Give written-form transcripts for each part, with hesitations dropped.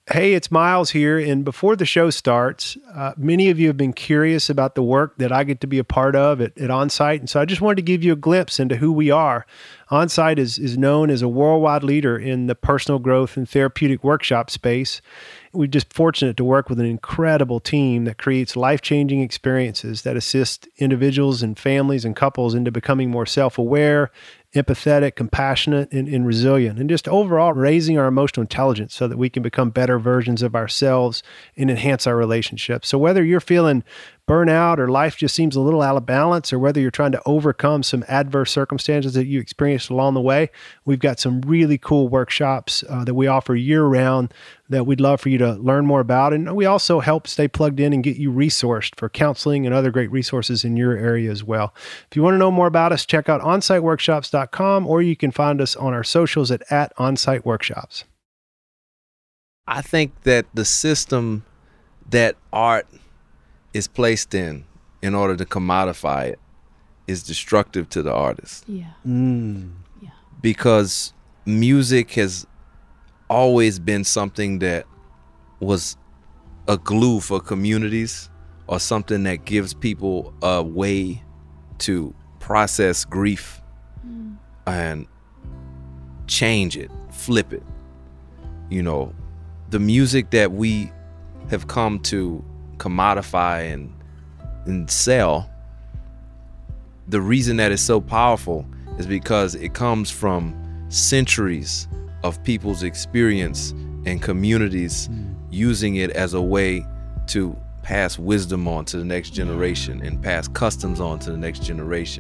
Hey, it's Miles here. And before the show starts, many of you have been curious about the work that I get to be a part of at OnSite. And so I just wanted to give you a glimpse into who we are. OnSite is known as a worldwide leader in the personal growth and therapeutic workshop space. We're just fortunate to work with an incredible team that creates life-changing experiences that assist individuals and families and couples into becoming more self-aware, empathetic, compassionate, and resilient, and just overall raising our emotional intelligence so that we can become better versions of ourselves and enhance our relationships. So whether you're feeling burnout or life just seems a little out of balance, or whether you're trying to overcome some adverse circumstances that you experienced along the way, we've got some really cool workshops that we offer year-round that we'd love for you to learn more about. And we also help stay plugged in and get you resourced for counseling and other great resources in your area as well. If you want to know more about us, check out onsiteworkshops.com, or you can find us on our socials at @onsiteworkshops. I think that the system that art is placed in order to commodify it is destructive to the artist. Yeah. Yeah. Because music has always been something that was a glue for communities, or something that gives people a way to process grief and change it, flip it. You know, the music that we have come to commodify and sell, the reason that it's so powerful is because it comes from centuries of people's experience and communities using it as a way to pass wisdom on to the next generation and pass customs on to the next generation.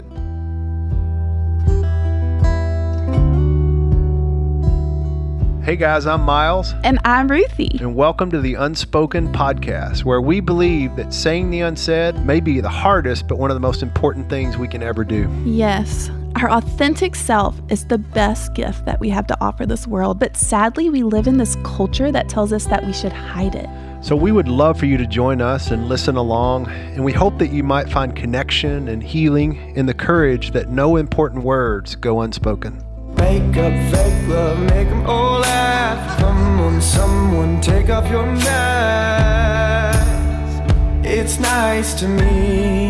Hey guys, I'm Miles. And I'm Ruthie. And welcome to the Unspoken Podcast, where we believe that saying the unsaid may be the hardest, but one of the most important things we can ever do. Yes, our authentic self is the best gift that we have to offer this world, but sadly we live in this culture that tells us that we should hide it. So we would love for you to join us and listen along, and we hope that you might find connection and healing in the courage that no important words go unspoken. Make up fake love, make them all laugh. Come on, someone, take off your mask. It's nice to me.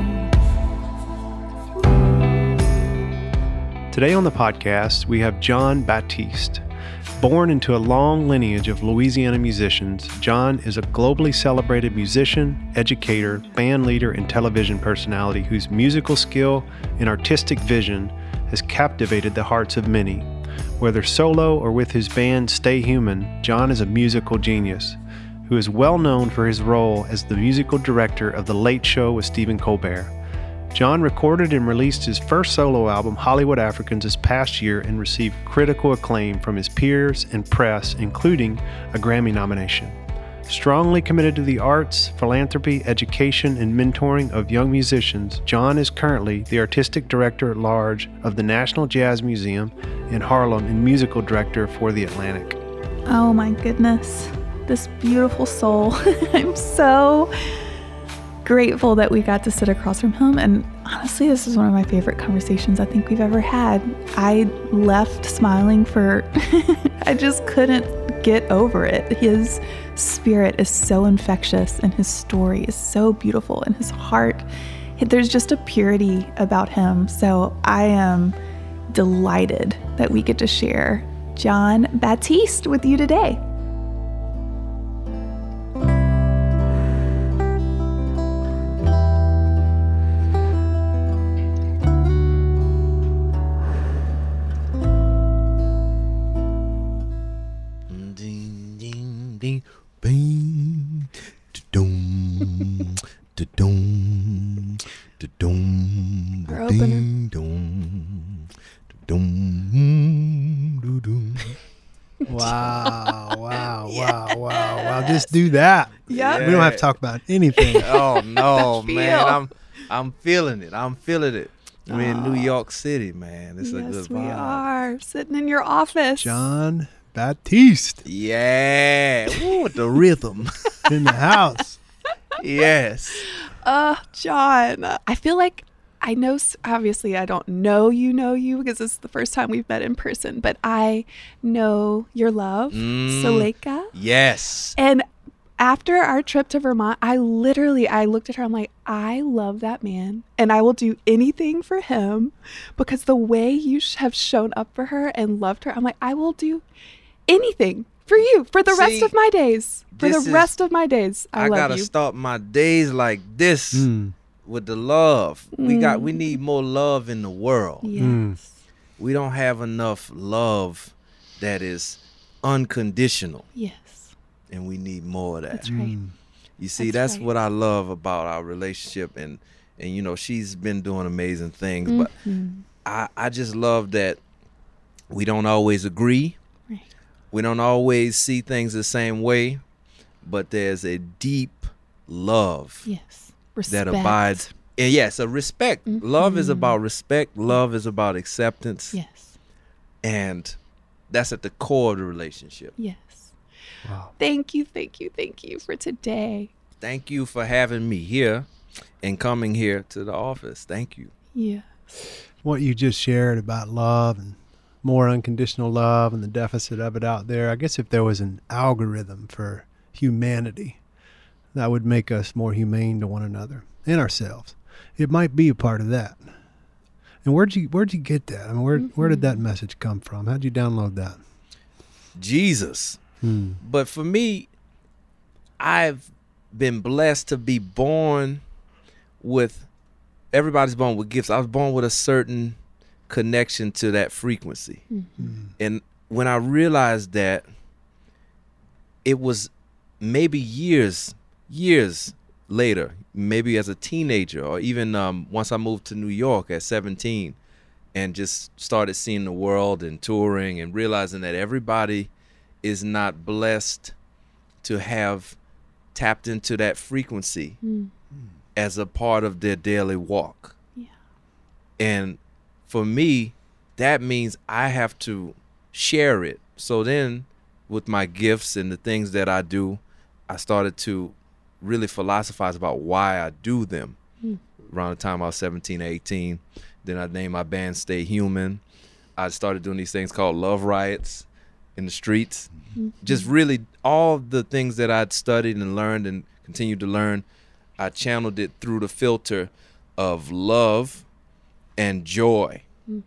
Today on the podcast, we have Jon Batiste. Born into a long lineage of Louisiana musicians, Jon is a globally celebrated musician, educator, band leader, and television personality whose musical skill and artistic vision has captivated the hearts of many. Whether solo or with his band Stay Human, Jon is a musical genius who is well known for his role as the musical director of The Late Show with Stephen Colbert. Jon recorded and released his first solo album, Hollywood Africans, this past year and received critical acclaim from his peers and press, including a Grammy nomination. Strongly committed to the arts, philanthropy, education, and mentoring of young musicians, Jon is currently the artistic director at large of the National Jazz Museum in Harlem and musical director for The Atlantic. Oh my goodness, this beautiful soul. I'm so grateful that we got to sit across from him, and honestly, this is one of my favorite conversations I think we've ever had. I left smiling for, I just couldn't get over it. His spirit is so infectious, and his story is so beautiful, and his heart, there's just a purity about him. So I am delighted that we get to share Jon Batiste with you today. Bing, da-dum, da-dum, da-dum, Our opener. ding-dum, da-dum, da-dum. Wow. Just do that. Yep. We don't have to talk about anything. Oh no, Feel. man! I'm feeling it. I'm feeling it. We're in New York City, man. It's a good Yes, vibe. we are sitting in your office. Jon Batiste Yeah, ooh, the rhythm. in the house. Yes. Jon, I feel like I know, obviously, I don't know you because this is the first time we've met in person, but I know your love, Suleika. Yes. And after our trip to Vermont, I looked at her, I'm like, I love that man and I will do anything for him, because the way you have shown up for her and loved her, I'm like, I will do anything for you for the rest of my days. For the rest of my days. I love gotta you. start my days like this with the love. We need more love in the world. Yes. We don't have enough love that is unconditional. Yes. And we need more of that. That's right. You see, that's what I love about our relationship, and you know, she's been doing amazing things, but I just love that we don't always agree. Right. We don't always see things the same way, but there's a deep love Respect. that abides. And yes, a respect. Love is about respect. Love is about acceptance. Yes. And that's at the core of the relationship. Yes. Wow. Thank you for today. Thank you for having me here and coming here to the office. Thank you. Yes. What you just shared about love and more unconditional love and the deficit of it out there. I guess if there was an algorithm for humanity that would make us more humane to one another and ourselves, it might be a part of that. And where'd you get that? I mean, where did that message come from? How'd you download that? Jesus. But for me, I've been blessed to be born with, everybody's born with gifts. I was born with a certain connection to that frequency. And when I realized that, it was maybe years later, maybe as a teenager, or even once I moved to New York at 17 and just started seeing the world and touring and realizing that everybody is not blessed to have tapped into that frequency as a part of their daily walk. Yeah. And for me, that means I have to share it. So then with my gifts and the things that I do, I started to really philosophize about why I do them. Around the time I was 17, 18, then I named my band Stay Human. I started doing these things called Love Riots in the streets. Just really all the things that I'd studied and learned and continued to learn, I channeled it through the filter of love and joy.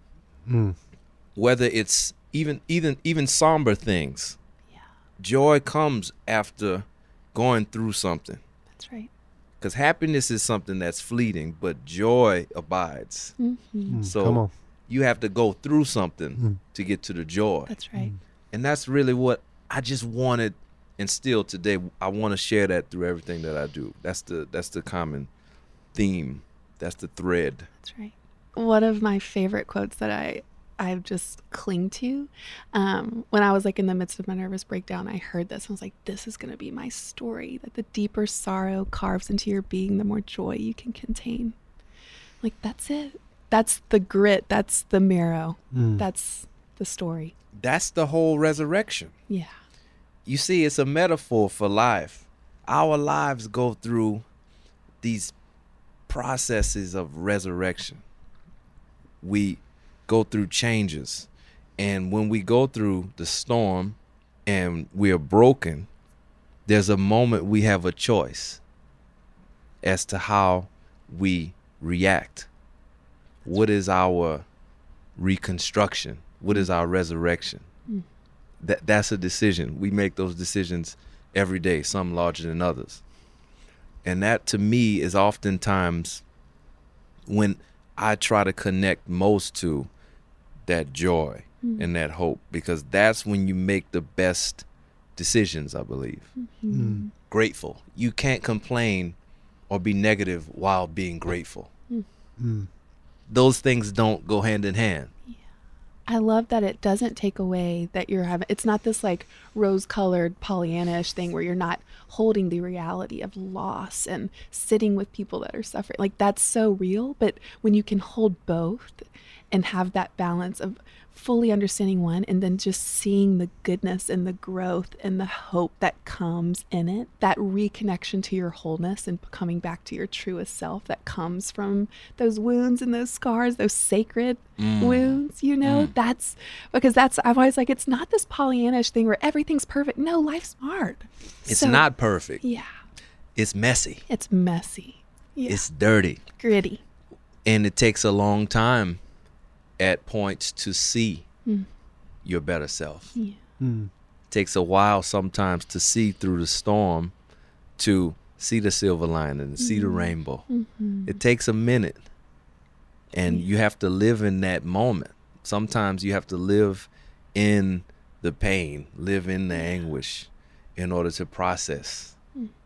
Whether it's even somber things. Yeah. Joy comes after going through something. That's right. Because happiness is something that's fleeting, but joy abides. So Come on. you have to go through something to get to the joy. That's right. And that's really what I just wanted, and still today, I want to share that through everything that I do. That's the common theme. That's the thread. That's right. One of my favorite quotes that I've just cling to, when I was like in the midst of my nervous breakdown, I heard this and I was like, this is going to be my story, that the deeper sorrow carves into your being, the more joy you can contain. Like, that's it. That's the grit. That's the marrow. That's the story. That's the whole resurrection. Yeah. You see, it's a metaphor for life. Our lives go through these processes of resurrection. We go through changes. And when we go through the storm and we are broken, there's a moment we have a choice as to how we react. What is our reconstruction? What is our resurrection? That's a decision. We make those decisions every day, some larger than others. And that to me is oftentimes when I try to connect most to that joy and that hope, because that's when you make the best decisions, I believe. Grateful. You can't complain or be negative while being grateful. Those things don't go hand in hand. I love that it doesn't take away that you're having, it's not this like rose-colored Pollyanna-ish thing where you're not holding the reality of loss and sitting with people that are suffering. Like, that's so real. But when you can hold both and have that balance of fully understanding one and then just seeing the goodness and the growth and the hope that comes in it, that reconnection to your wholeness and coming back to your truest self that comes from those wounds and those scars, those sacred wounds, you know. That's because I'm always like, it's not this Pollyannish thing where everything's perfect. No, life's hard. It's not perfect. Yeah. It's messy. It's messy. Yeah. It's dirty. Gritty. And it takes a long time at points to see your better self. Yeah. It takes a while sometimes to see through the storm, to see the silver lining and see the rainbow. It takes a minute, and you have to live in that moment. Sometimes you have to live in the pain, live in the anguish in order to process.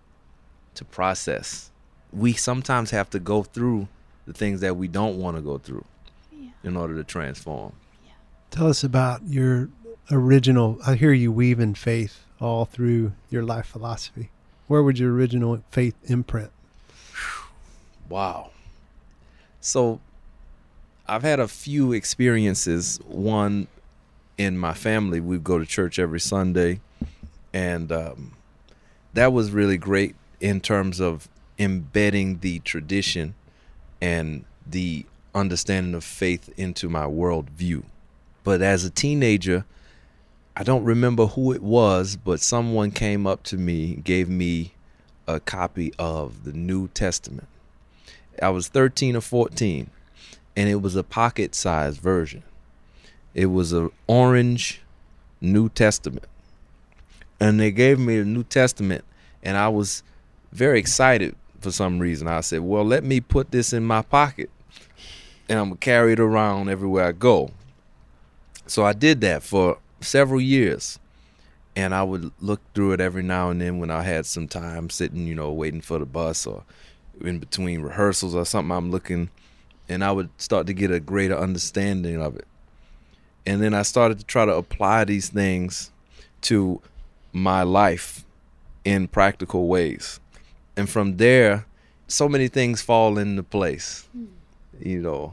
We sometimes have to go through the things that we don't want to go through in order to transform. Tell us about your original, I hear you weaving faith all through your life philosophy. Where would your original faith imprint? Wow. So I've had a few experiences. One, in my family, we go to church every Sunday, and that was really great in terms of embedding the tradition and the understanding of faith into my worldview. But as a teenager, I don't remember who it was, but someone came up to me, gave me a copy of the New Testament. I was 13 or 14, and it was a pocket-sized version. It was an orange New Testament. And they gave me the New Testament, and I was very excited for some reason. I said, well, let me put this in my pocket, and I'm going to carry it around everywhere I go. So I did that for several years, and I would look through it every now and then when I had some time sitting, waiting for the bus or in between rehearsals or something. I'm looking, and I would start to get a greater understanding of it. And then I started to try to apply these things to my life in practical ways. And from there, so many things fall into place. You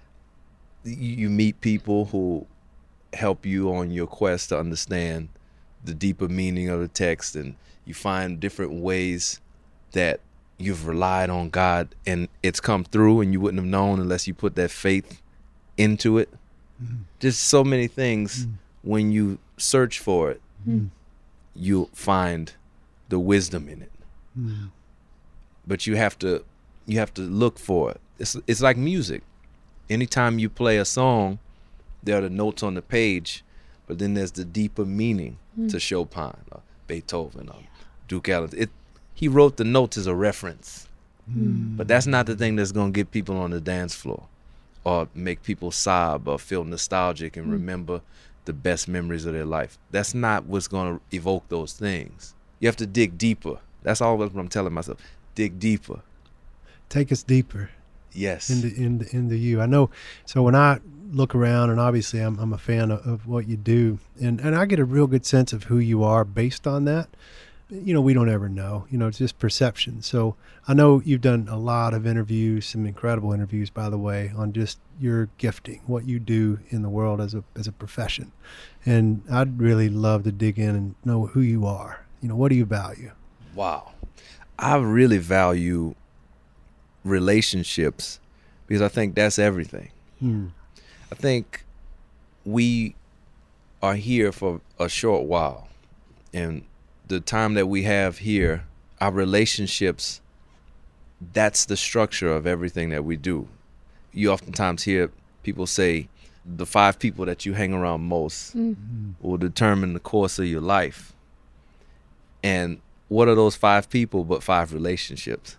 meet people who help you on your quest to understand the deeper meaning of the text, and you find different ways that you've relied on God and it's come through, and you wouldn't have known unless you put that faith into it. Just so many things. When you search for it, you'll find the wisdom in it. But you have to look for it. It's like music. Anytime you play a song, there are the notes on the page, but then there's the deeper meaning to Chopin or Beethoven or Duke Ellington. He wrote the notes as a reference, but that's not the thing that's going to get people on the dance floor or make people sob or feel nostalgic and remember the best memories of their life. That's not what's going to evoke those things. You have to dig deeper. That's always what I'm telling myself. Dig deeper. Take us deeper. Yes. Into you. I know. So when I look around, and obviously I'm a fan of what you do, and I get a real good sense of who you are based on that. We don't ever know. It's just perception. So I know you've done a lot of interviews, some incredible interviews, by the way, on just your gifting, what you do in the world as a profession. And I'd really love to dig in and know who you are. What do you value? Wow. I really value relationships because I think that's everything. I think we are here for a short while, and the time that we have here, our relationships, that's the structure of everything that we do. You oftentimes hear people say the 5 people that you hang around most will determine the course of your life. And what are those 5 people but 5 relationships?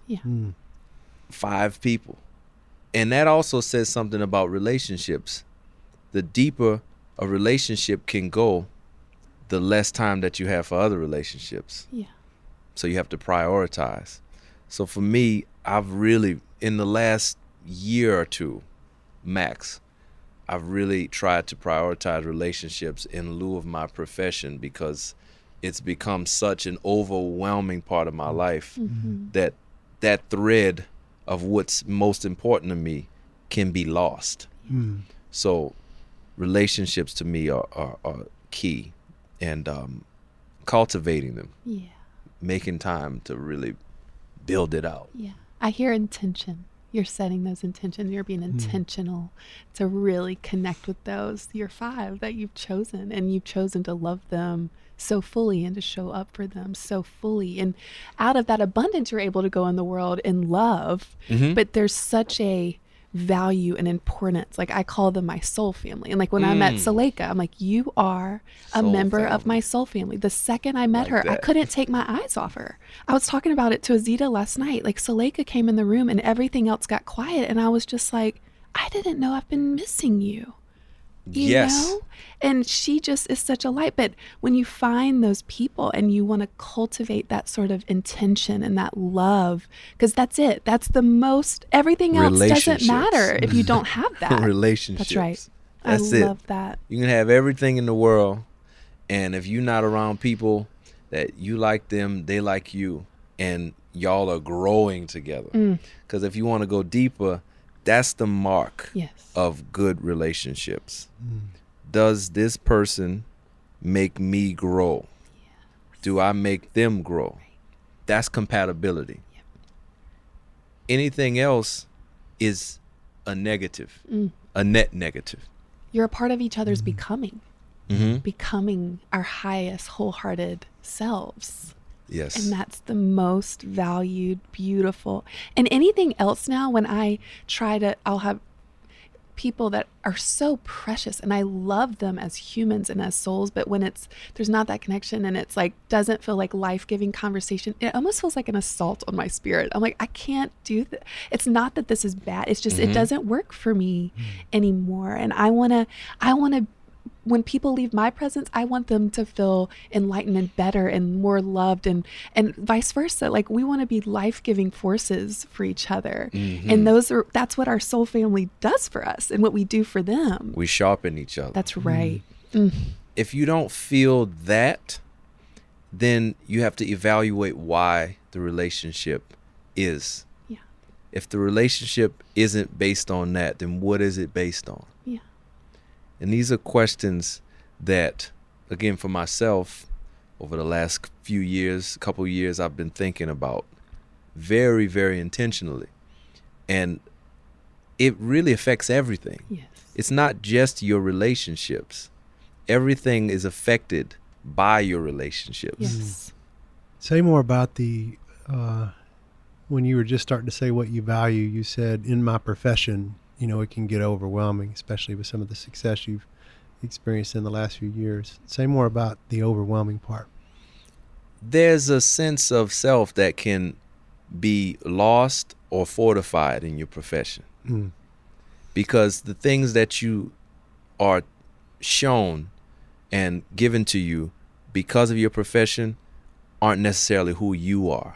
5 people. And that also says something about relationships. The deeper a relationship can go, the less time that you have for other relationships. So you have to prioritize. So for me, I've really, in the last year or two, max, I've really tried to prioritize relationships in lieu of my profession, because it's become such an overwhelming part of my life that thread of what's most important to me can be lost. So relationships to me are key, and cultivating them, making time to really build it out. Yeah. I hear intention. You're setting those intentions. You're being intentional to really connect with those, your 5 that you've chosen, and you've chosen to love them so fully and to show up for them so fully. And out of that abundance, you're able to go in the world in love. But there's such a value and importance. Like, I call them my soul family. And like when I met Suleika, I'm like, you are a Soul member of family. my soul family. The second I met Like her, I that. couldn't take my eyes off her. I was talking about it to Azita last night. Like, Suleika came in the room and everything else got quiet. And I was just like, I didn't know I've been missing you. You know? And she just is such a light. But when you find those people and you want to cultivate that sort of intention and that love, because that's it. That's the most, everything else doesn't Relationships. matter if you don't have that. Relationships. That's right. That's I it. love that. You can have everything in the world, and if you're not around people that you like them, they like you, and y'all are growing together. Because if you want to go deeper, that's the mark Yes. of good relationships. Does this person make me grow? Do I make them grow? That's compatibility. Anything else is a negative, a net negative. You're a part of each other's becoming our highest wholehearted selves. Yes. And that's the most valued, beautiful. And anything else now, when I try to, I'll have people that are so precious and I love them as humans and as souls, but when there's not that connection and it's like, doesn't feel like life-giving conversation, it almost feels like an assault on my spirit. I'm like, I can't do that. It's not that this is bad. It's just, it doesn't work for me anymore. And I want to, when people leave my presence, I want them to feel enlightened and better and more loved, and vice versa. Like, we want to be life-giving forces for each other. And that's what our soul family does for us and what we do for them. We sharpen each other. That's right. If you don't feel that, then you have to evaluate why the relationship is. Yeah. If the relationship isn't based on that, then what is it based on? Yeah. And these are questions that, again, for myself, over the last few years, couple years, I've been thinking about very, very intentionally. And it really affects everything. Yes. It's not just your relationships. Everything is affected by your relationships. Yes. Say more about when you were just starting to say what you value. You said, in my profession, it can get overwhelming, especially with some of the success you've experienced in the last few years. Say more about the overwhelming part. There's a sense of self that can be lost or fortified in your profession. Because the things that you are shown and given to you because of your profession aren't necessarily who you are.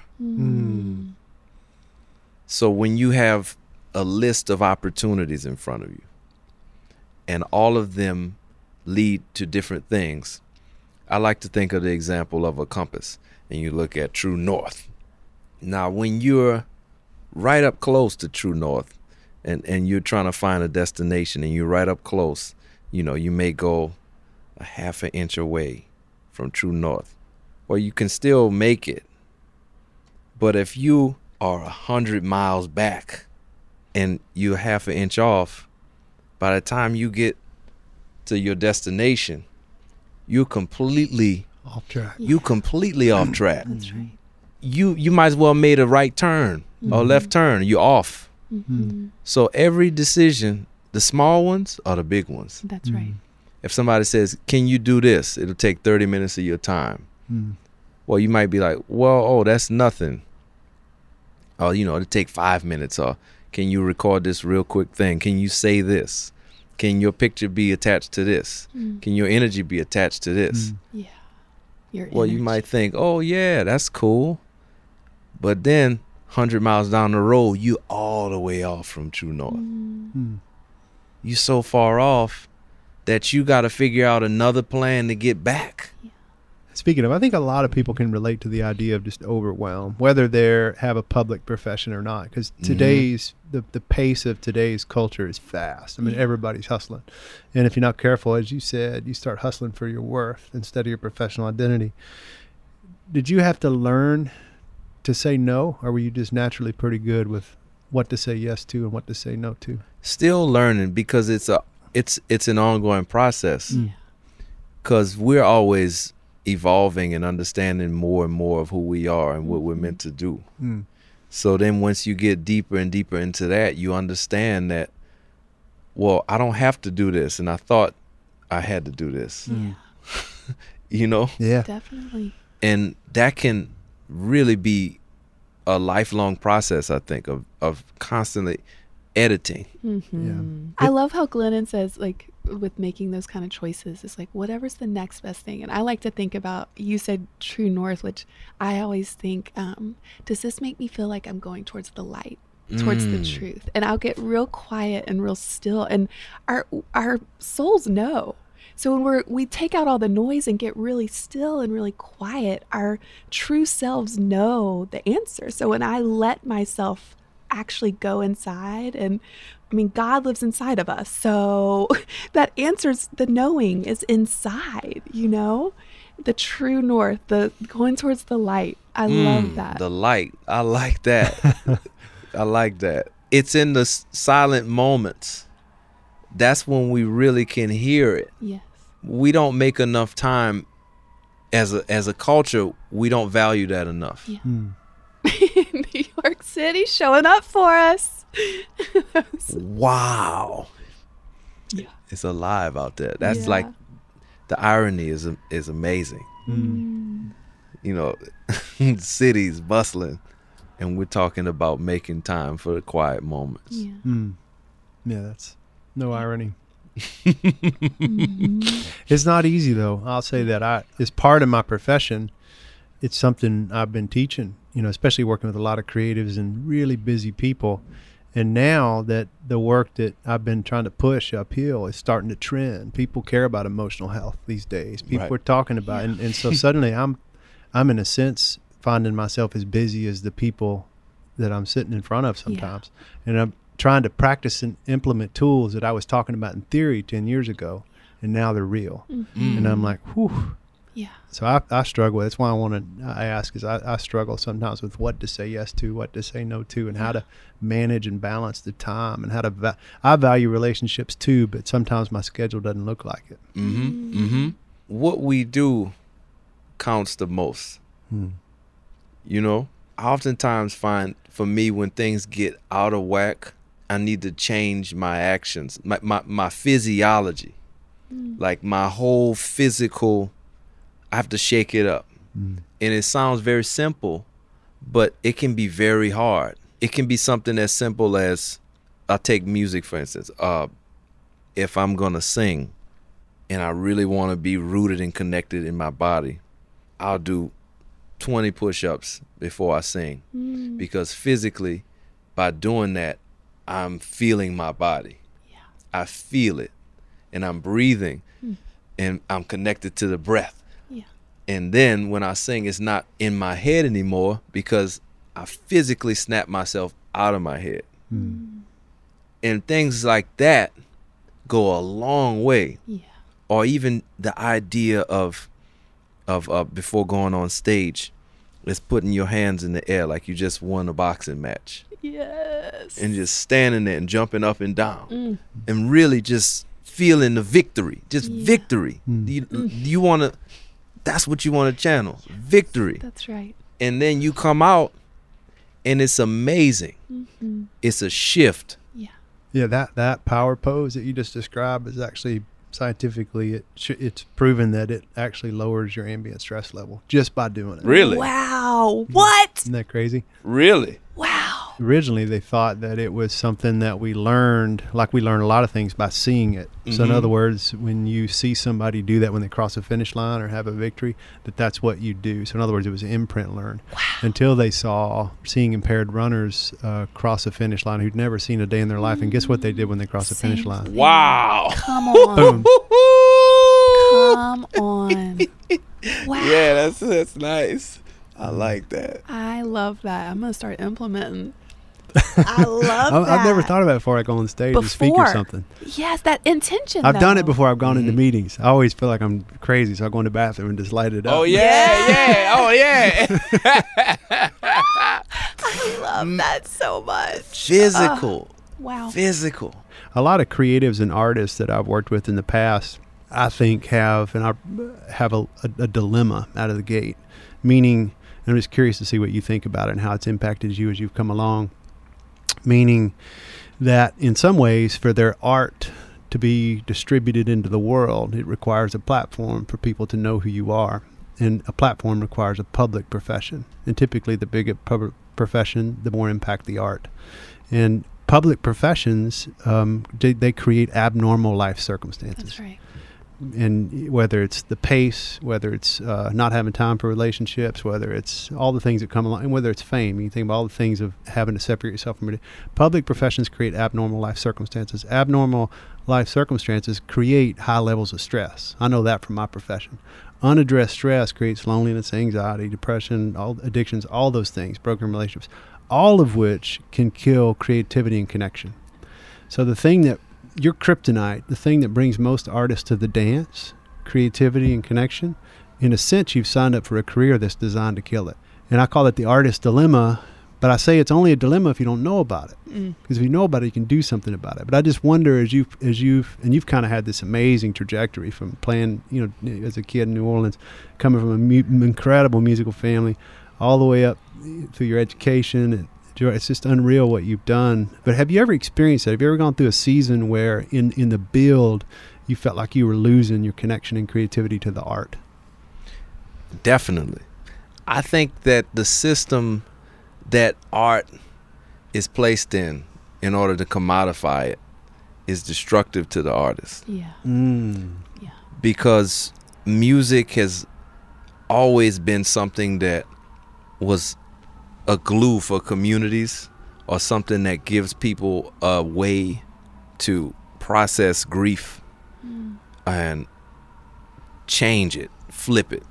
So when you have a list of opportunities in front of you and all of them lead to different things, I like to think of the example of a compass, and you look at true north. Now, when you're right up close to true north and you're trying to find a destination and you're right up close, you may go a half an inch away from true north, or you can still make it. But if you are 100 miles back and you're half an inch off, by the time you get to your destination, you're completely Off track. off track. That's right. You might as well made a right turn or left turn. You're off. So every decision, the small ones are the big ones. That's right. If somebody says, can you do this? It'll take 30 minutes of your time. Well, you might be like, well, that's nothing. Or, it'll take 5 minutes. Or, can you record this real quick thing? Can you say this? Can your picture be attached to this? Can your energy be attached to this? Yeah. Your Well, you energy. might think, oh, yeah, that's cool. But then 100 miles down the road, you all the way off from true north. You so far off that you got to figure out another plan to get back. Speaking of, I think a lot of people can relate to the idea of just overwhelm, whether they have a public profession or not, because today's the pace of today's culture is fast. I mean, everybody's hustling, and if you're not careful, as you said, you start hustling for your worth instead of your professional identity. Did you have to learn to say no, or were you just naturally pretty good with what to say yes to and what to say no to? Still learning, because it's an ongoing process. Because we're always evolving and understanding more and more of who we are and what we're meant to do. So then once you get deeper and deeper into that, you understand that, well, I don't have to do this, and I thought I had to do this. You know? Yeah. Definitely. And that can really be a lifelong process, I think, of constantly editing. Yeah. I love how Glennon says, like, with making those kind of choices, it's like, whatever's the next best thing. And I like to think about, you said true north, which I always think, does this make me feel like I'm going towards the light, towards the truth? And I'll get real quiet and real still. And our souls know. So when we take out all the noise and get really still and really quiet, our true selves know the answer. So when I let myself actually go inside, and I mean, God lives inside of us, so that answers, the knowing is inside, you know, the true north, the going towards the light. I love that. The light. I like that. I like that. It's in the silent moments. That's when we really can hear it. Yes. We don't make enough time as a culture. We don't value that enough. Yeah. New York City showing up for us. Wow. Yeah. It's alive out there. That's like, the irony is amazing. You know, cities bustling, and we're talking about making time for the quiet moments. Yeah, that's no irony. It's not easy, though. I'll say that as part of my profession, it's something I've been teaching, you know, especially working with a lot of creatives and really busy people. And now that the work that I've been trying to push uphill is starting to trend, people care about emotional health these days. People are talking about it. And so suddenly I'm in a sense finding myself as busy as the people that I'm sitting in front of sometimes. And I'm trying to practice and implement tools that I was talking about in theory 10 years ago, and now they're real. And I'm like, whew. Yeah. So I struggle. That's why I ask, is I struggle sometimes with what to say yes to, what to say no to, and how to manage and balance the time, and how to I value relationships too, but sometimes my schedule doesn't look like it. What we do counts the most. You know, I oftentimes find, for me, when things get out of whack, I need to change my actions, my physiology, like my whole physical. I have to shake it up. And it sounds very simple, but it can be very hard. It can be something as simple as, I'll take music, for instance. If I'm going to sing and I really want to be rooted and connected in my body, I'll do 20 push-ups before I sing. Because physically, by doing that, I'm feeling my body. I feel it, and I'm breathing, and I'm connected to the breath. And then when I sing, it's not in my head anymore, because I physically snap myself out of my head. And things like that go a long way. Or even the idea of before going on stage, is putting your hands in the air like you just won a boxing match. Yes. And just standing there and jumping up and down. And really just feeling the victory. Just victory. You want to... That's what you want to channel. Victory. That's right. And then you come out and it's amazing. It's a shift. Yeah, that power pose that you just described is actually scientifically, it's proven that it actually lowers your ambient stress level just by doing it. Really? Wow. What? Isn't that crazy? Really? Wow. Originally, they thought that it was something that we learned, like we learn a lot of things by seeing it. So in other words, when you see somebody do that when they cross a finish line or have a victory, that's what you do. So in other words, it was an imprint learned. Until they saw seeing impaired runners cross a finish line who'd never seen a day in their life. And guess what they did when they crossed the finish line? Wow. Come on. Boom. Come on. Wow. Yeah, that's nice. I like that. I love that. I'm gonna start implementing. I love that. I've never thought about it before I go on stage and speak or something. Yes, that intention. I've done it though. before I've gone into meetings. I always feel like I'm crazy, so I go in the bathroom and just light it up. Oh yeah. Oh yeah. I love that so much. Physical. Wow. Physical. A lot of creatives and artists that I've worked with in the past, I think have a dilemma out of the gate. Meaning, I'm just curious to see what you think about it and how it's impacted you as you've come along. Meaning that in some ways, for their art to be distributed into the world, it requires a platform for people to know who you are. And a platform requires a public profession. And typically the bigger public profession, the more impact the art. And public professions, they create abnormal life circumstances. That's right. And whether it's the pace, whether it's not having time for relationships, whether it's all the things that come along, and whether it's fame, you think about all the things of having to separate yourself from it. Public professions create abnormal life circumstances. Abnormal life circumstances create high levels of stress. I know that from my profession. Unaddressed stress creates loneliness, anxiety, depression, all addictions, all those things, broken relationships, all of which can kill creativity and connection. So the thing that your kryptonite, the thing that brings most artists to the dance, creativity and connection, in a sense, you've signed up for a career that's designed to kill it. And I call it the artist's dilemma, but I say it's only a dilemma if you don't know about it. Because if you know about it, you can do something about it. But I just wonder, and you've kind of had this amazing trajectory from playing, as a kid in New Orleans, coming from an incredible musical family, all the way up through your education, and it's just unreal what you've done. But have you ever experienced that? Have you ever gone through a season where in the build you felt like you were losing your connection and creativity to the art? Definitely. I think that the system that art is placed in order to commodify it is destructive to the artist. Yeah. Yeah. Because music has always been something that was a glue for communities, or something that gives people a way to process grief and change it, flip it.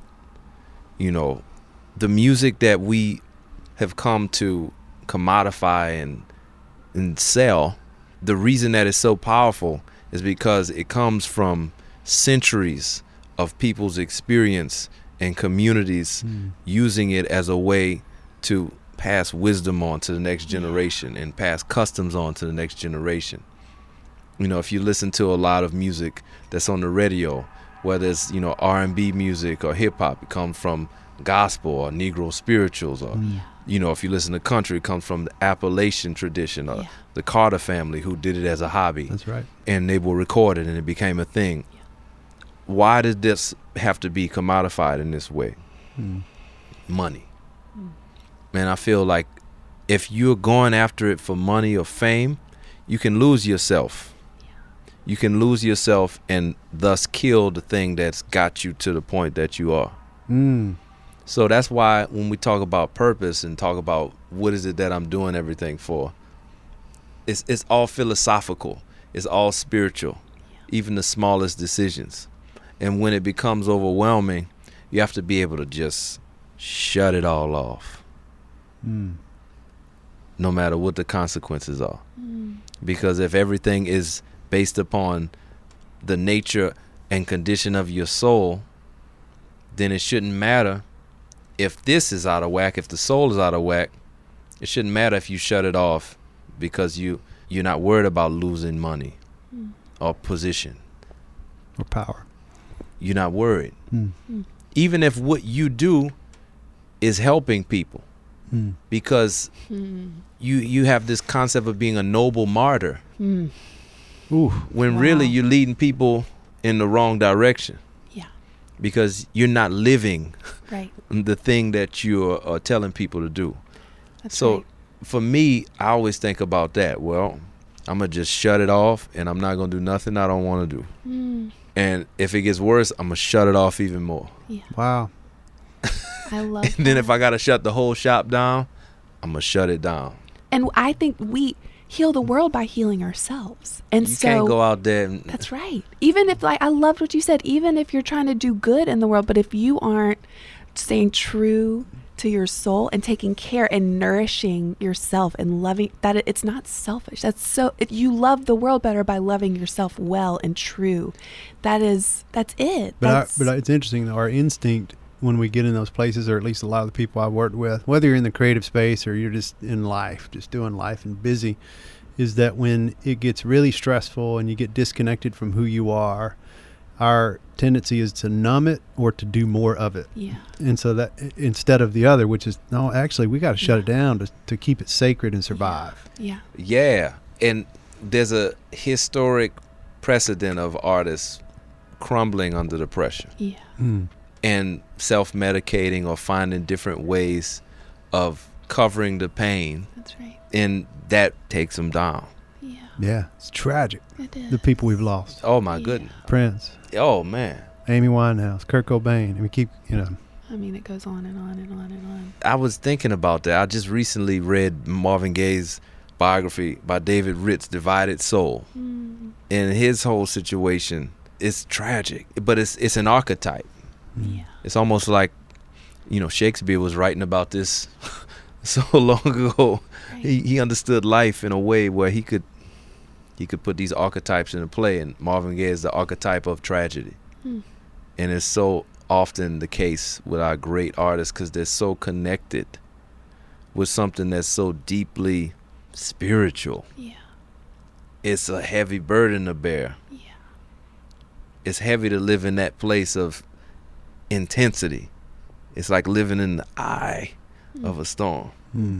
The music that we have come to commodify and sell, the reason that it's so powerful is because it comes from centuries of people's experience and communities using it as a way to pass wisdom on to the next generation and pass customs on to the next generation. If you listen to a lot of music that's on the radio, whether it's R&B music or hip hop, it comes from gospel or Negro spirituals, or if you listen to country, it comes from the Appalachian tradition or the Carter family, who did it as a hobby. That's right. And they will record it and it became a thing. Why did this have to be commodified in this way? Money. Man, I feel like if you're going after it for money or fame, you can lose yourself. You can lose yourself and thus kill the thing that's got you to the point that you are. So that's why when we talk about purpose and talk about what is it that I'm doing everything for, it's all philosophical. It's all spiritual, even the smallest decisions. And when it becomes overwhelming, you have to be able to just shut it all off. No matter what the consequences are. Because if everything is based upon the nature and condition of your soul, then it shouldn't matter if this is out of whack. If the soul is out of whack, it shouldn't matter if you shut it off, because you're not worried about losing money or position or power. You're not worried. Even if what you do is helping people. Because you have this concept of being a noble martyr, when really you're leading people in the wrong direction. Because you're not living the thing that you're telling people to do. So for me, I always think about that. Well, I'm going to just shut it off, and I'm not going to do nothing I don't want to do. And if it gets worse, I'm going to shut it off even more. Wow. I love And then if I got to shut the whole shop down, I'm going to shut it down. And I think heal the world by healing ourselves. And You so can't go out there and that's right. Even if, like, I loved what you said, even if you're trying to do good in the world, but if you aren't staying true to your soul and taking care and nourishing yourself and loving that, it's not selfish. That's so, you love the world better by loving yourself well and true. That's it. But it's interesting though, our instinct when we get in those places, or at least a lot of the people I've worked with, whether you're in the creative space or you're just in life, just doing life and busy, is that when it gets really stressful and you get disconnected from who you are, our tendency is to numb it or to do more of it. Yeah. And so that instead of the other, which is, no, actually we got to shut it down to keep it sacred and survive. Yeah. Yeah, and there's a historic precedent of artists crumbling under the pressure Yeah. and self-medicating or finding different ways of covering the pain, That's right. and that takes them down. Yeah. Yeah, it's tragic. It is. The people we've lost. Oh my Yeah. goodness. Prince, Oh man. Amy Winehouse, Kurt Cobain, and we keep, I mean, it goes on and on and on and on. I was thinking about that. I just recently read Marvin Gaye's biography by David Ritz, Divided Soul. And his whole situation is tragic, but it's an archetype. Yeah. It's almost like, Shakespeare was writing about this so long ago. Right. He understood life in a way where he could put these archetypes into play, and Marvin Gaye is the archetype of tragedy. And it's so often the case with our great artists because they're so connected with something that's so deeply spiritual. Yeah. It's a heavy burden to bear. Yeah. It's heavy to live in that place of intensity. It's like living in the eye of a storm.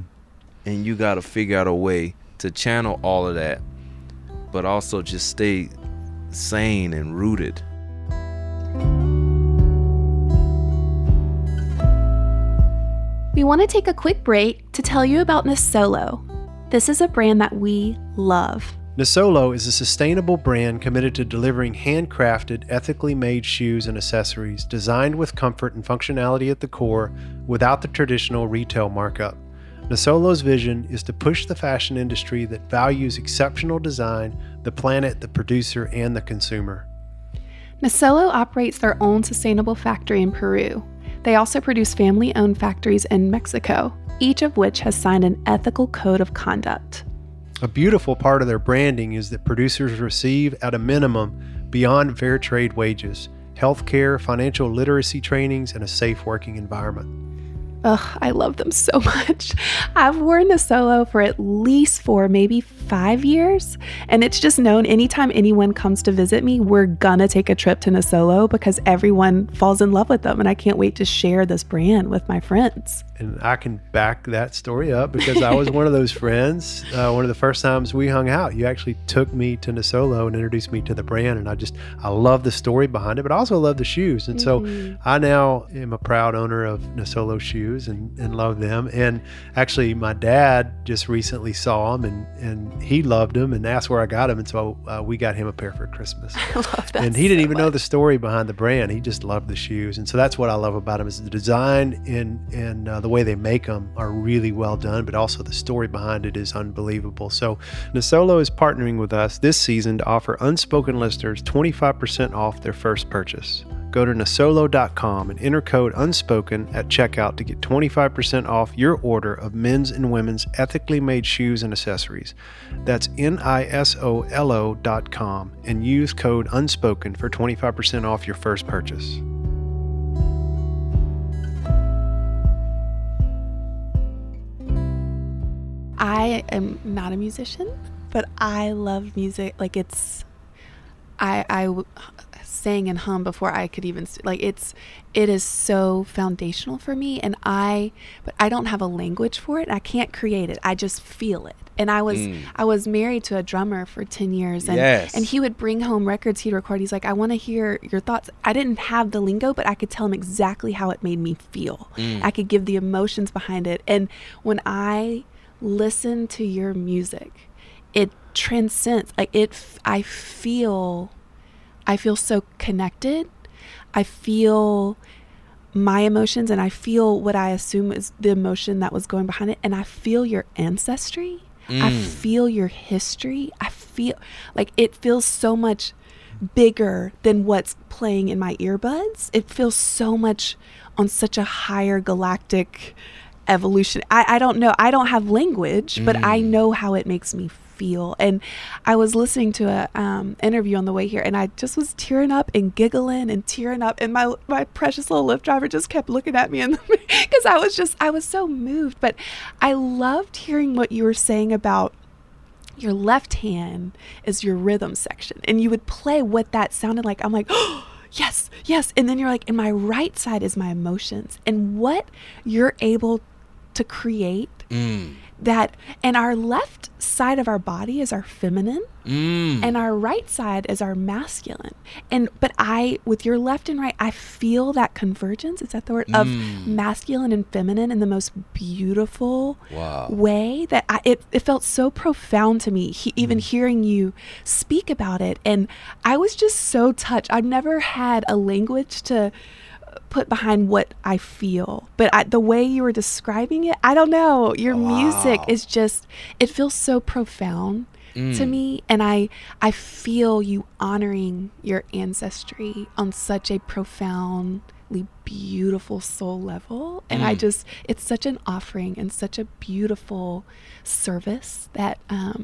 And you got to figure out a way to channel all of that, but also just stay sane and rooted. We want to take a quick break to tell you about Nisolo. This is a brand that we love. Nisolo is a sustainable brand committed to delivering handcrafted, ethically made shoes and accessories designed with comfort and functionality at the core without the traditional retail markup. Nisolo's vision is to push the fashion industry that values exceptional design, the planet, the producer, and the consumer. Nisolo operates their own sustainable factory in Peru. They also produce family-owned factories in Mexico, each of which has signed an ethical code of conduct. A beautiful part of their branding is that producers receive, at a minimum, beyond fair trade wages, healthcare, financial literacy trainings, and a safe working environment. Ugh, I love them so much. I've worn Nisolo for at least maybe 5 years, and it's just known anytime anyone comes to visit me, we're gonna take a trip to Nisolo because everyone falls in love with them, and I can't wait to share this brand with my friends. And I can back that story up because I was one of those friends. One of the first times we hung out, you actually took me to Nisolo and introduced me to the brand. And I love the story behind it, but I also love the shoes. And so I now am a proud owner of Nisolo shoes and love them. And actually my dad just recently saw them and he loved them and asked where I got them. And so we got him a pair for Christmas. I love that. And he didn't even know the story behind the brand. He just loved the shoes. And so that's what I love about them is the design and the way they make them are really well done, but also the story behind it is unbelievable. So Nisolo is partnering with us this season to offer Unspoken listeners 25% off their first purchase. Go to nisolo.com and enter code UNSPOKEN at checkout to get 25% off your order of men's and women's ethically made shoes and accessories. That's nisolo.com and use code UNSPOKEN for 25% off your first purchase. I am not a musician, but I love music. Like I sang and hum before I could even it is so foundational for me, but I don't have a language for it. I can't create it. I just feel it. And I was married to a drummer for 10 years and he would bring home records he'd record. He's like, I want to hear your thoughts. I didn't have the lingo, but I could tell him exactly how it made me feel. I could give the emotions behind it. And when I listen to your music, it transcends. I feel so connected. I feel my emotions and I feel what I assume is the emotion that was going behind it. And I feel your ancestry. I feel your history. I feel like it feels so much bigger than what's playing in my earbuds. It feels so much on such a higher galactic evolution. I don't know. I don't have language, but I know how it makes me feel. And I was listening to a interview on the way here, and I just was tearing up and giggling and tearing up, and my precious little Lyft driver just kept looking at me, because I was so moved. But I loved hearing what you were saying about your left hand is your rhythm section, and you would play what that sounded like. I'm like, oh, yes, yes. And then you're like, and my right side is my emotions, and what you're able to create. That, and our left side of our body is our feminine, and our right side is our masculine. But with your left and right, I feel that convergence, is that the word, of masculine and feminine in the most beautiful way, that it felt so profound to me, even hearing you speak about it. And I was just so touched. I've never had a language to put behind what I feel, but the way you were describing it, I don't know, your music is just, it feels so profound to me, and I feel you honoring your ancestry on such a profoundly beautiful soul level, and it's such an offering and such a beautiful service that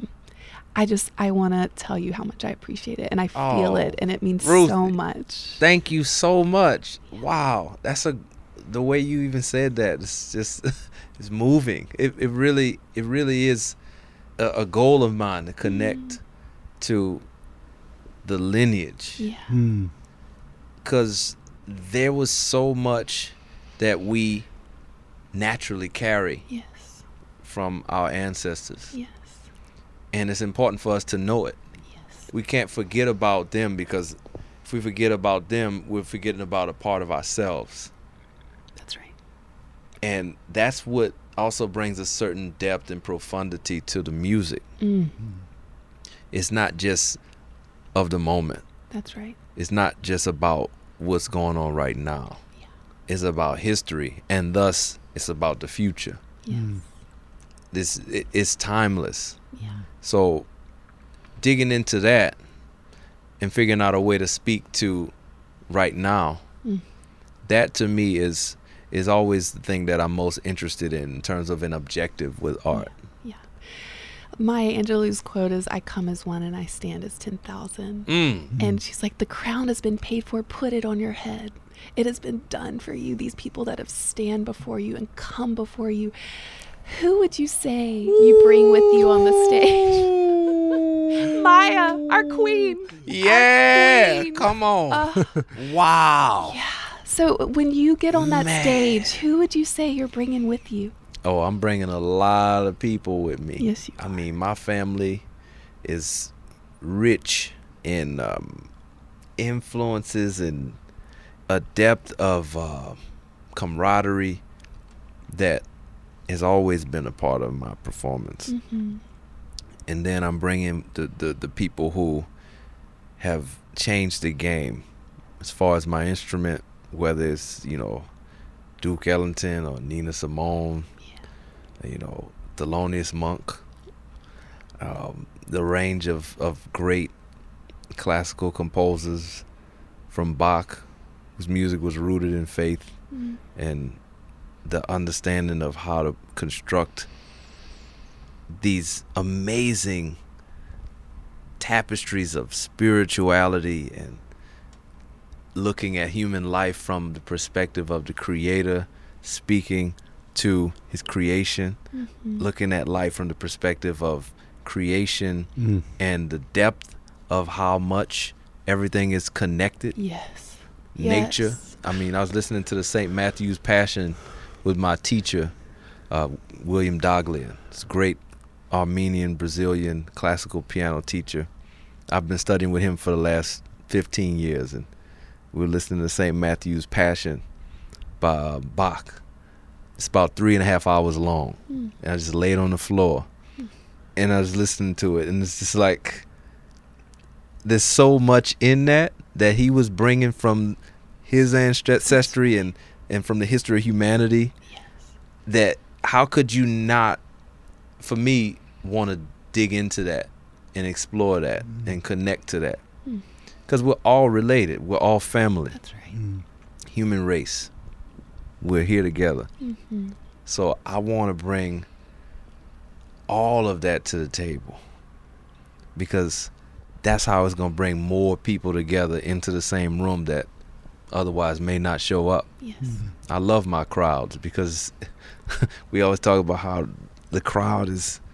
I want to tell you how much I appreciate it, and I feel it, and it means Ruth, so much. Thank you so much. Wow, the way you even said that, it's just it's moving. It really is a goal of mine to connect to the lineage. Yeah. Because there was so much that we naturally carry from our ancestors. Yes. And it's important for us to know it. Yes. We can't forget about them, because if we forget about them, we're forgetting about a part of ourselves. That's right. And that's what also brings a certain depth and profundity to the music. It's not just of the moment. That's right. It's not just about what's going on right now. Yeah. It's about history, and thus it's about the future. Yes. It's timeless. Yeah. So digging into that and figuring out a way to speak to right now, that to me is always the thing that I'm most interested in terms of an objective with art. Yeah. Maya Angelou's quote is, "I come as one and I stand as 10,000." And she's like, the crown has been paid for, put it on your head. It has been done for you. These people that have stand before you and come before you. Who would you say you bring with you on the stage? Maya, our queen. Yeah, our queen. Come on. Wow. Yeah. So when you get on that stage, who would you say you're bringing with you? Oh, I'm bringing a lot of people with me. Yes, you are. I mean, my family is rich in influences and a depth of camaraderie that has always been a part of my performance. And then I'm bringing the people who have changed the game as far as my instrument, whether it's, Duke Ellington or Nina Simone, Thelonious Monk, the range of great classical composers from Bach, whose music was rooted in faith and the understanding of how to construct these amazing tapestries of spirituality and looking at human life from the perspective of the creator speaking to his creation, looking at life from the perspective of creation and the depth of how much everything is connected. Yes. Nature. Yes. I mean, I was listening to the St. Matthew's Passion with my teacher, William Daglia. It's a great Armenian, Brazilian classical piano teacher. I've been studying with him for the last 15 years, and we were listening to St. Matthew's Passion by Bach. It's about 3.5 hours long. And I just laid on the floor and I was listening to it, and it's just like there's so much in that he was bringing from his ancestry and from the history of humanity, that how could you not, for me, want to dig into that and explore that and connect to that. Because we're all related. We're all family. That's right. Human race. We're here together. Mm-hmm. So I want to bring all of that to the table, because that's how it's going to bring more people together into the same room that otherwise may not show up. Yes. I love my crowds because we always talk about how the crowd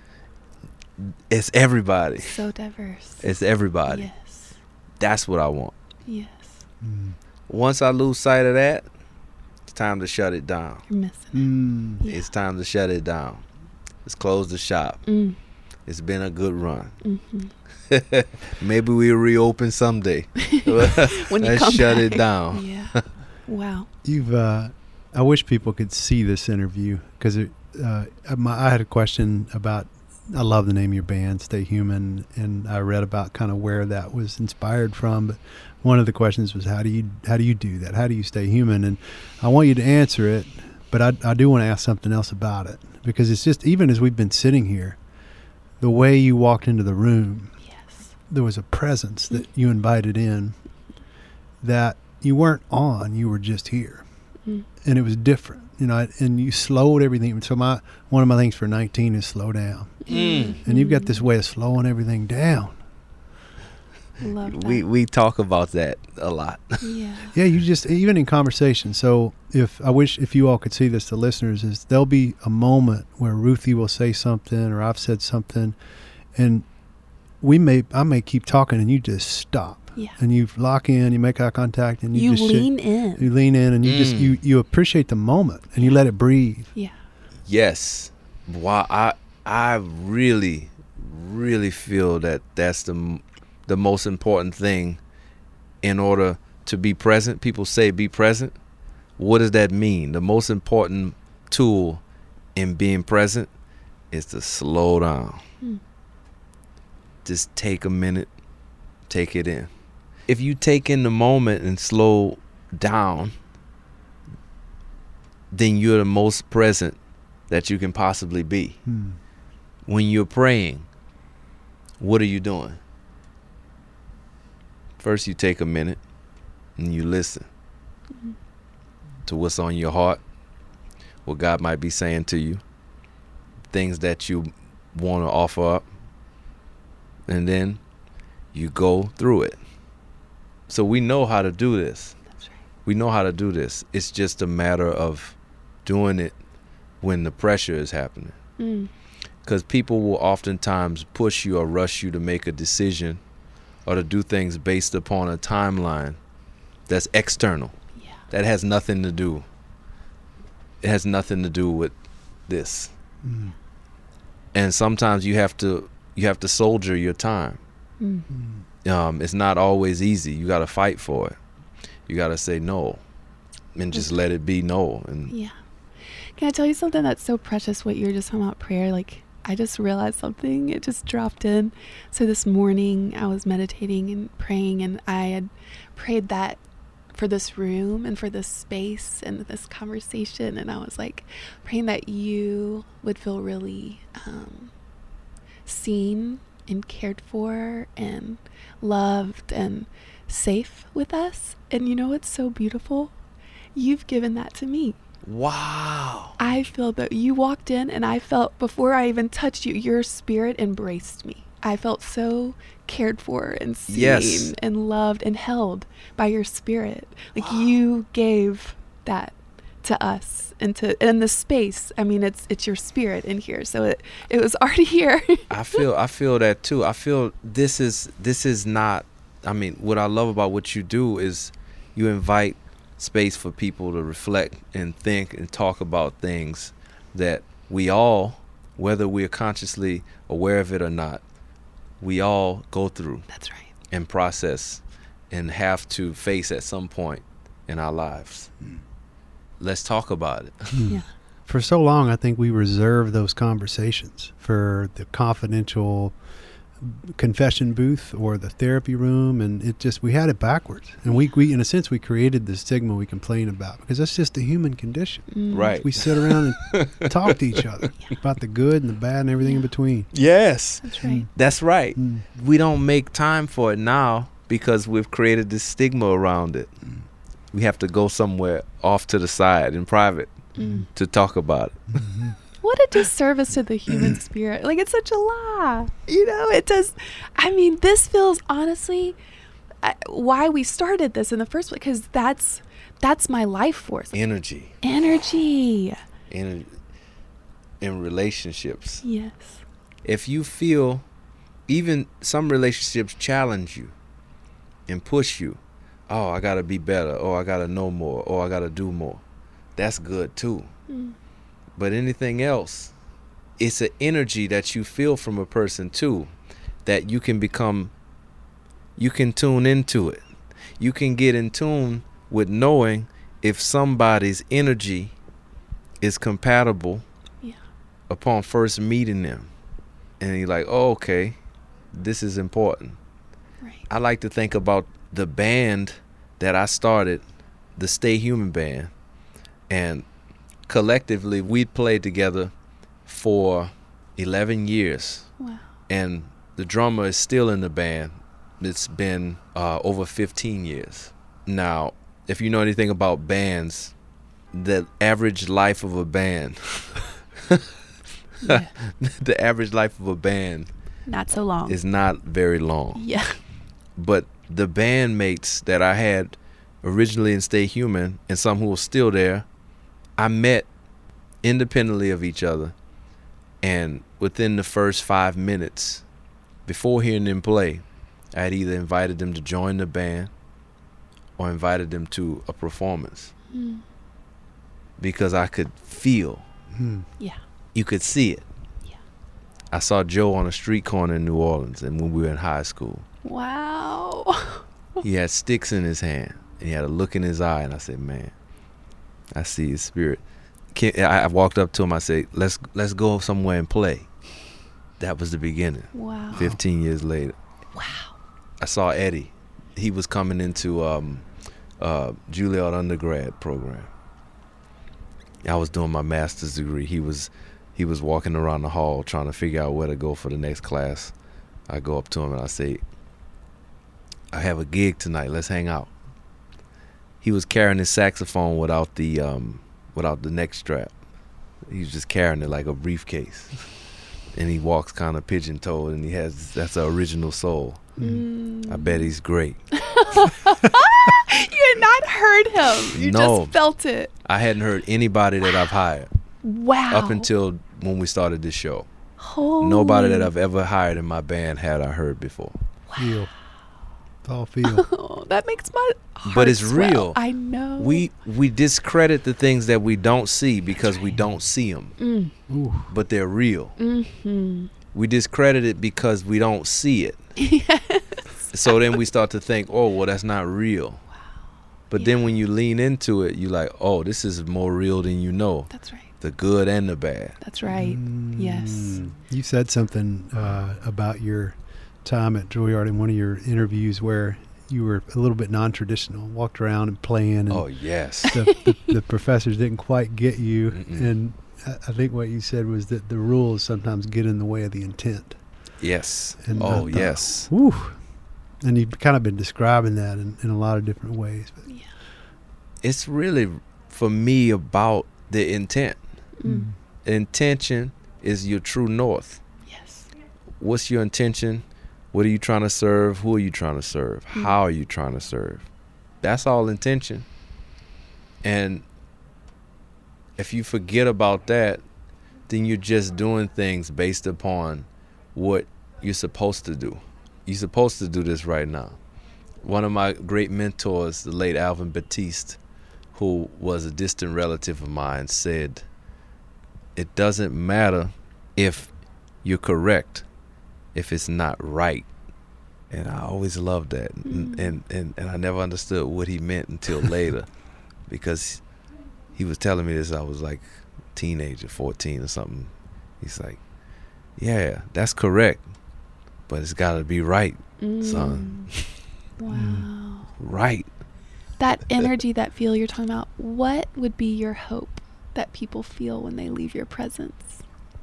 it's everybody. So diverse. It's everybody. Yes. That's what I want. Yes. Once I lose sight of that, it's time to shut it down. You're missing it. Yeah. It's time to shut it down. Let's close the shop. It's been a good run. Maybe we'll reopen someday. When you Let's come shut back. it down. Yeah. Wow. I wish people could see this interview, because I had a question about, I love the name of your band, Stay Human, and I read about kind of where that was inspired from. But one of the questions was, how do you do that? How do you stay human? And I want you to answer it, but I do want to ask something else about it, because it's just, even as we've been sitting here, the way you walked into the room, there was a presence that you invited in that you weren't on, you were just here. And it was different, and you slowed everything. So one of my things for 19 is slow down. And you've got this way of slowing everything down. Love that. We talk about that a lot. Yeah. Yeah, you just, even in conversation. So if you all could see this, the listeners, is there'll be a moment where Ruthie will say something, or I've said something, and I may keep talking, and you just stop. Yeah. And you lock in, you make eye contact, and you just lean in. You lean in, and you just you appreciate the moment, and you let it breathe. Yeah. Yes. Wow. I really, really feel that that's the most important thing in order to be present. People say be present. What does that mean? The most important tool in being present is to slow down. Just take a minute, take it in. If you take in the moment and slow down, then you're the most present that you can possibly be. When you're praying, what are you doing? First, you take a minute and you listen to what's on your heart, what God might be saying to you, things that you want to offer up, and then you go through it. So we know how to do this. That's right. We know how to do this. It's just a matter of doing it when the pressure is happening. Because people will oftentimes push you or rush you to make a decision or to do things based upon a timeline that's external. Yeah. That has nothing to do. It has nothing to do with this. And sometimes you have to soldier your time. It's not always easy. You got to fight for it. You got to say no and just let it be no. And Yeah. Can I tell you something that's so precious, what you were just talking about prayer? Like, I just realized something. It just dropped in. So this morning I was meditating and praying, and I had prayed that for this room and for this space and this conversation. And I was like praying that you would feel really seen and cared for and loved and safe with us. And you know what's so beautiful? You've given that to me. wow. I feel that you walked in, and I felt, before I even touched you, your spirit embraced me. I felt so cared for and seen Yes. and loved and held by your spirit. Like, you gave that to us and in the space. I mean, it's your spirit in here, so it was already here. I feel that too. I feel this is not, I mean, what I love about what you do is you invite space for people to reflect and think and talk about things that we all, whether we're consciously aware of it or not, we all go through. That's right. And process and have to face at some point in our lives. Let's talk about it. Yeah. For so long, I think we reserve those conversations for the confidential, confession booth or the therapy room, and we had it backwards. And we in a sense, we created the stigma we complain about, because that's just the human condition. Right. We sit around and talk to each other about the good and the bad and everything in between. Yes. That's right. That's right. We don't make time for it now because we've created this stigma around it. We have to go somewhere off to the side in private to talk about it. What a disservice to the human spirit. Like, it's such a lie. You know, it does. I mean, this feels honestly why we started this in the first place, because that's my life force. Energy. Energy. In relationships. Yes. If you feel, even some relationships challenge you and push you. Oh, I got to be better. Oh, I got to know more. Oh, I got to do more. That's good too. But anything else, it's an energy that you feel from a person too, that you can tune into it. You can get in tune with knowing if somebody's energy is compatible upon first meeting them. And you're like, oh, okay, this is important. Right. I like to think about the band that I started, the Stay Human Band, and collectively we'd played together for 11 years. Wow. And the drummer is still in the band. It's been over 15 years. Now, if you know anything about bands, the average life of a band the average life of a band Not so long. is not very long. Yeah. But the bandmates that I had originally in Stay Human, and some who are still there, I met independently of each other, and within the first 5 minutes, before hearing them play, I had either invited them to join the band or invited them to a performance. Because I could feel. Yeah. You could see it. Yeah. I saw Joe on a street corner in New Orleans, and when we were in high school, Wow. he had sticks in his hand, and he had a look in his eye, and I said, man, I see his spirit. I walked up to him, I said, let's go somewhere and play. That was the beginning. Wow. 15 years later. Wow. I saw Eddie. He was coming into Juilliard undergrad program. I was doing my master's degree. He was walking around the hall trying to figure out where to go for the next class. I go up to him and I say, I have a gig tonight. Let's hang out. He was carrying his saxophone without the neck strap. He was just carrying it like a briefcase. And he walks kind of pigeon-toed, and that's the original soul. I bet he's great. You had not heard him. You No. just felt it. I hadn't heard anybody that I've hired Wow. up until when we started this show. Holy. Nobody that I've ever hired in my band had I heard before. Feel. It's all feel. Oh, that makes my heart But it's swell. real. I know. We discredit the things that we don't see because we don't see them. Ooh. But they're real. Mm-hmm. We discredit it because we don't see it. Yes. So then we start to think, oh, well, that's not real. Wow. But then when you lean into it, you're like, oh, this is more real than you know. That's right. The good and the bad. That's right. Yes. You said something about your time at Juilliard in one of your interviews where you were a little bit non-traditional, walked around and playing. And Oh, yes. the professors didn't quite get you. Mm-mm. And I think what you said was that the rules sometimes get in the way of the intent. Yes. And I Oh, thought, yes. Whew. And you've kind of been describing that in a lot of different ways. But Yeah. It's really, for me, about the intent. Intention is your true north. Yes. What's your intention? What are you trying to serve? Who are you trying to serve? How are you trying to serve? That's all intention. And if you forget about that, then you're just doing things based upon what you're supposed to do. You're supposed to do this right now. One of my great mentors, the late Alvin Batiste, who was a distant relative of mine, said, it doesn't matter if you're correct, if it's not right. And I always loved that. And I never understood what he meant until later, because he was telling me this, I was like a teenager, 14 or something. He's like, yeah, that's correct, but it's got to be right, son. Wow. Right. That energy, that feel you're talking about, what would be your hope that people feel when they leave your presence?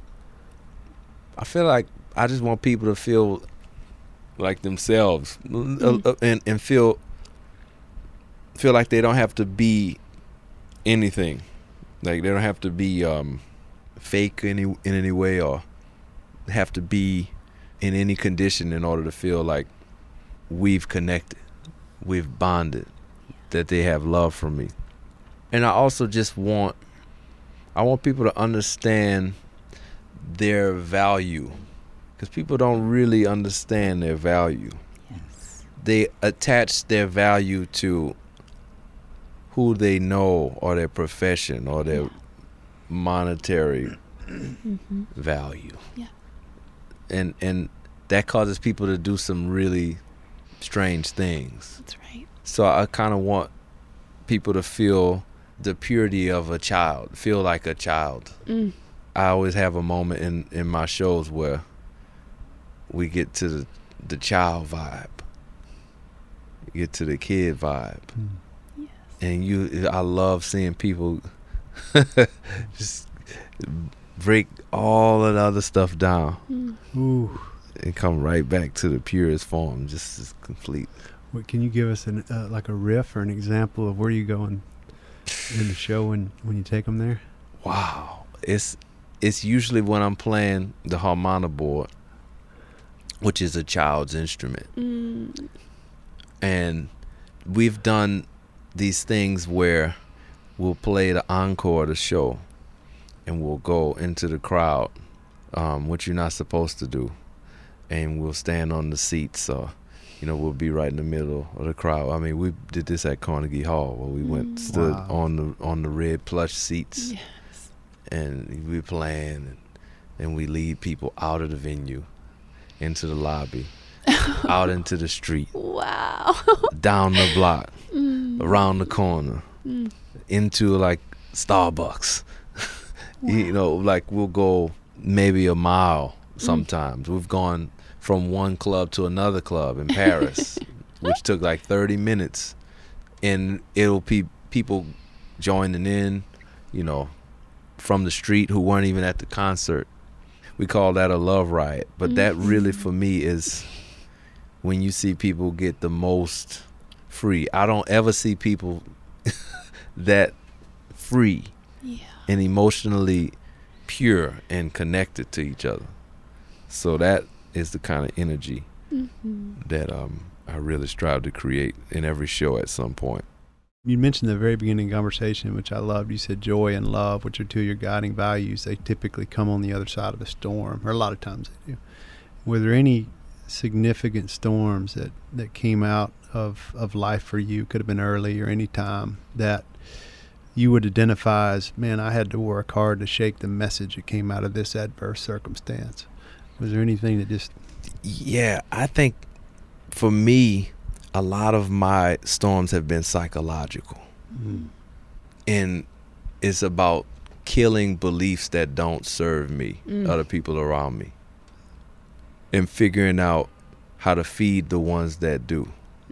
I feel like I just want people to feel like themselves, and feel like they don't have to be anything. Like they don't have to be fake in any way, or have to be in any condition in order to feel like we've connected, we've bonded, that they have love for me. And I also just want people to understand their value, because people don't really understand their value. Yes. They attach their value to who they know, or their profession, or their monetary value. Yeah. And that causes people to do some really strange things. That's right. So I kind of want people to feel the purity of a child, feel like a child. I always have a moment in my shows where we get to the child vibe, get to the kid vibe. Yes. And I love seeing people just break all of the other stuff down. Ooh. And come right back to the purest form, just as complete. What, can you give us like a riff or an example of where you go in the show when you take them there? Wow. It's usually when I'm playing the harmonica board, which is a child's instrument. And we've done these things where we'll play the encore of the show, and we'll go into the crowd, which you're not supposed to do. And we'll stand on the seats, or we'll be right in the middle of the crowd. I mean, we did this at Carnegie Hall, where we stood on the red plush seats. Yes. And we playing, and we lead people out of the venue, into the lobby, out into the street, Wow. down the block, around the corner, into like Starbucks. Like we'll go maybe a mile sometimes. We've gone from one club to another club in Paris, which took like 30 minutes. And it'll be people joining in, from the street who weren't even at the concert. We call that a love riot. But that really, for me, is when you see people get the most free. I don't ever see people that free and emotionally pure and connected to each other. So that is the kind of energy that I really strive to create in every show at some point. You mentioned the very beginning conversation, which I loved. You said joy and love, which are two of your guiding values. They typically come on the other side of a storm, or a lot of times they do. Were there any significant storms that came out of life for you, could have been early or any time, that you would identify as, man, I had to work hard to shake the message that came out of this adverse circumstance? Was there anything that just... Yeah, I think for me, a lot of my storms have been psychological. And it's about killing beliefs that don't serve me, other people around me, and figuring out how to feed the ones that do.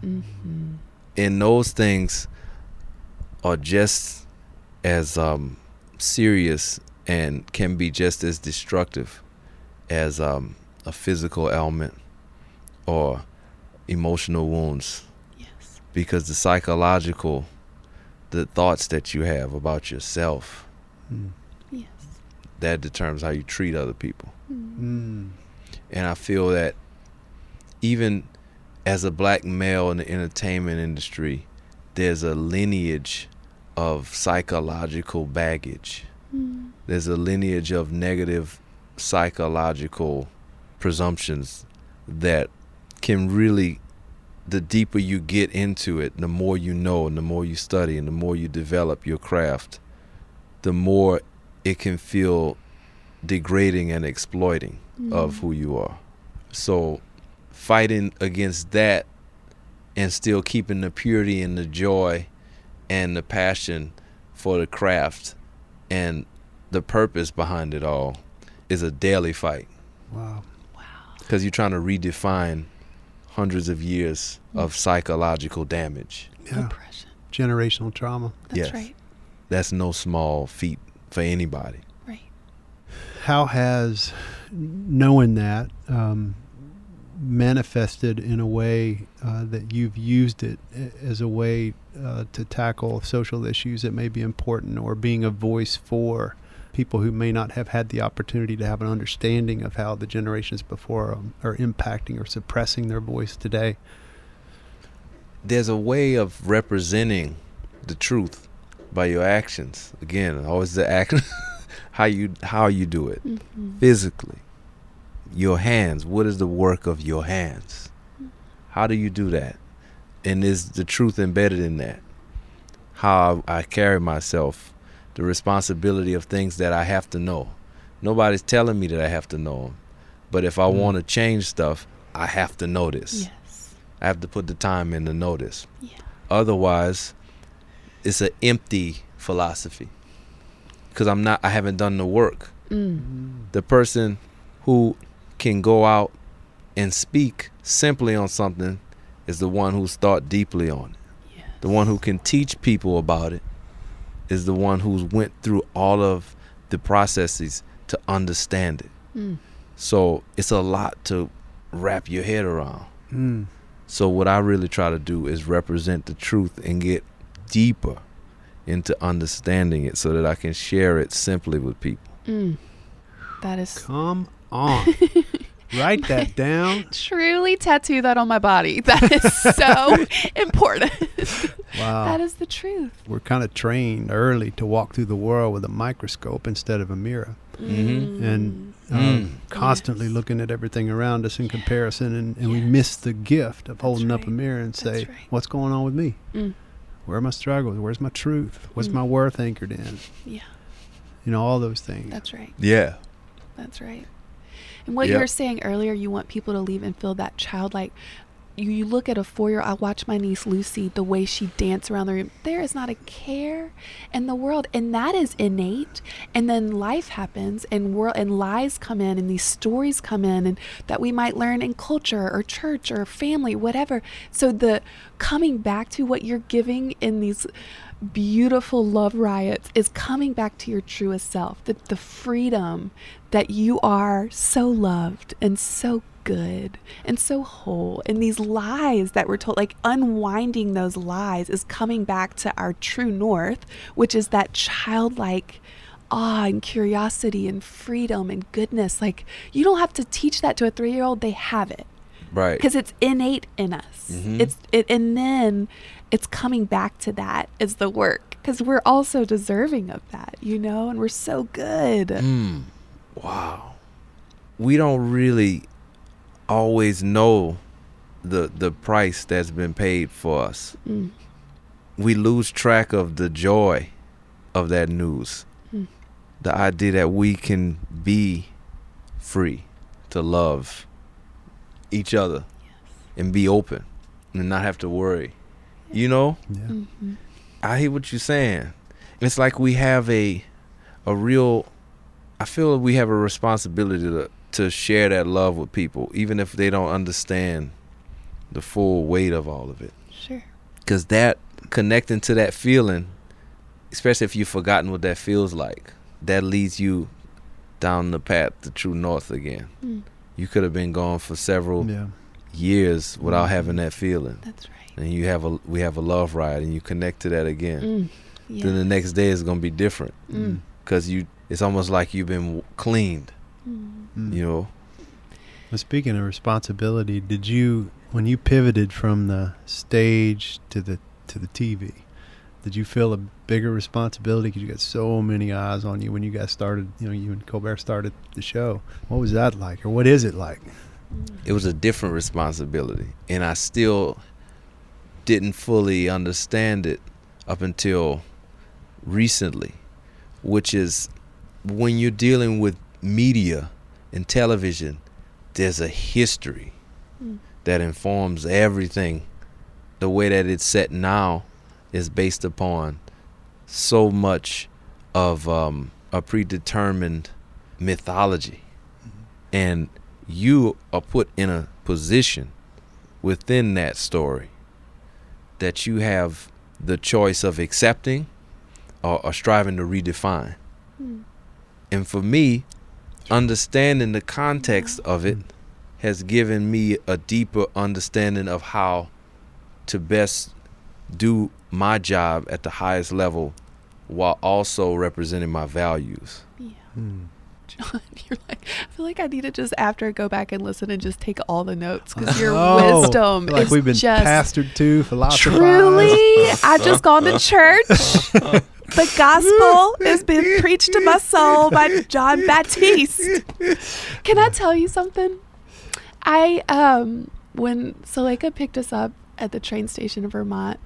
And those things are just as serious and can be just as destructive as a physical ailment or emotional wounds. Yes. Because the psychological, the thoughts that you have about yourself, Yes. that determines how you treat other people. Mm. And I feel that even as a black male in the entertainment industry, there's a lineage of psychological baggage. There's a lineage of negative psychological presumptions that can really, the deeper you get into it, the more you know, and the more you study, and the more you develop your craft, the more it can feel degrading and exploiting of who you are. So fighting against that and still keeping the purity and the joy and the passion for the craft and the purpose behind it all is a daily fight. Wow. because you're trying to redefine hundreds of years of psychological damage. Yeah. Oppression. Generational trauma. That's Yes. right. That's no small feat for anybody. Right. How has knowing that manifested in a way that you've used it as a way to tackle social issues that may be important, or being a voice for people who may not have had the opportunity to have an understanding of how the generations before them are impacting or suppressing their voice today? There's a way of representing the truth by your actions. Again, always the action, how you do it physically. Your hands. What is the work of your hands? How do you do that? And is the truth embedded in that? How I carry myself, the responsibility of things that I have to know. Nobody's telling me that I have to know them. But if I want to change stuff, I have to know this. Yes. I have to put the time in to know this. Yeah. Otherwise, it's an empty philosophy. Because I haven't done the work. The person who can go out and speak simply on something is the one who's thought deeply on it. Yes. The one who can teach people about it is the one who's went through all of the processes to understand it. So it's a lot to wrap your head around. So what I really try to do is represent the truth and get deeper into understanding it so that I can share it simply with people. That is Come on. Write that down. truly tattoo that on my body. That is so important. Wow. That is the truth. We're kind of trained early to walk through the world with a microscope instead of a mirror. And constantly Yes. looking at everything around us in comparison, and we miss the gift of holding up a right. mirror and say, That's right. what's going on with me? Where are my struggles? Where's my truth? What's my worth anchored in? Yeah, You know, all those things. that's right. Yeah. That's right. And what Yep. you were saying earlier, you want people to leave and feel that childlike. You look at a 4-year-old. I watch my niece Lucy, the way she dances around the room. There is not a care in the world, and that is innate. And then life happens, and lies come in, and these stories come in, and that we might learn in culture or church or family, whatever. So the coming back to what you're giving in these beautiful love riots is coming back to your truest self, the freedom that you are so loved and so good and so whole. And these lies that we're told, like unwinding those lies, is coming back to our true north, which is that childlike awe and curiosity and freedom and goodness. Like, you don't have to teach that to a 3-year-old. They have it Right. because it's innate in us. And then it's coming back to that is the work, because we're also deserving of that, and we're so good. Wow. We don't really always know the price that's been paid for us. We lose track of the joy of that news. The idea that we can be free to love each other and be open and not have to worry. Yeah. I hear what you're saying. It's like we have a real, I feel we have a responsibility to share that love with people, even if they don't understand the full weight of all of it. Sure. Because that, connecting to that feeling, especially if you've forgotten what that feels like, that leads you down the path to true north again. You could have been gone for several years without having that feeling. That's right. And we have a love ride, and you connect to that again. Yeah. Then the next day is going to be different, because it's almost like you've been cleaned. Well, speaking of responsibility, did you, when you pivoted from the stage to the TV, did you feel a bigger responsibility because you got so many eyes on you when you guys started, you and Colbert started the show? What was that like, or what is it like? It was a different responsibility, and I still didn't fully understand it up until recently, which is when you're dealing with media and television, there's a history that informs everything. The way that it's set now is based upon so much of a predetermined mythology. And you are put in a position within that story that you have the choice of accepting or striving to redefine. And for me, understanding the context of it has given me a deeper understanding of how to best do my job at the highest level while also representing my values. Yeah. John, you're like, I feel like I need to just, after, go back and listen and just take all the notes, because your wisdom like is we've been just pastored to philosophized. truly. I've just gone to church. The gospel is being preached to my soul by John Baptiste. Can I tell you something? When Suleika picked us up at the train station in Vermont,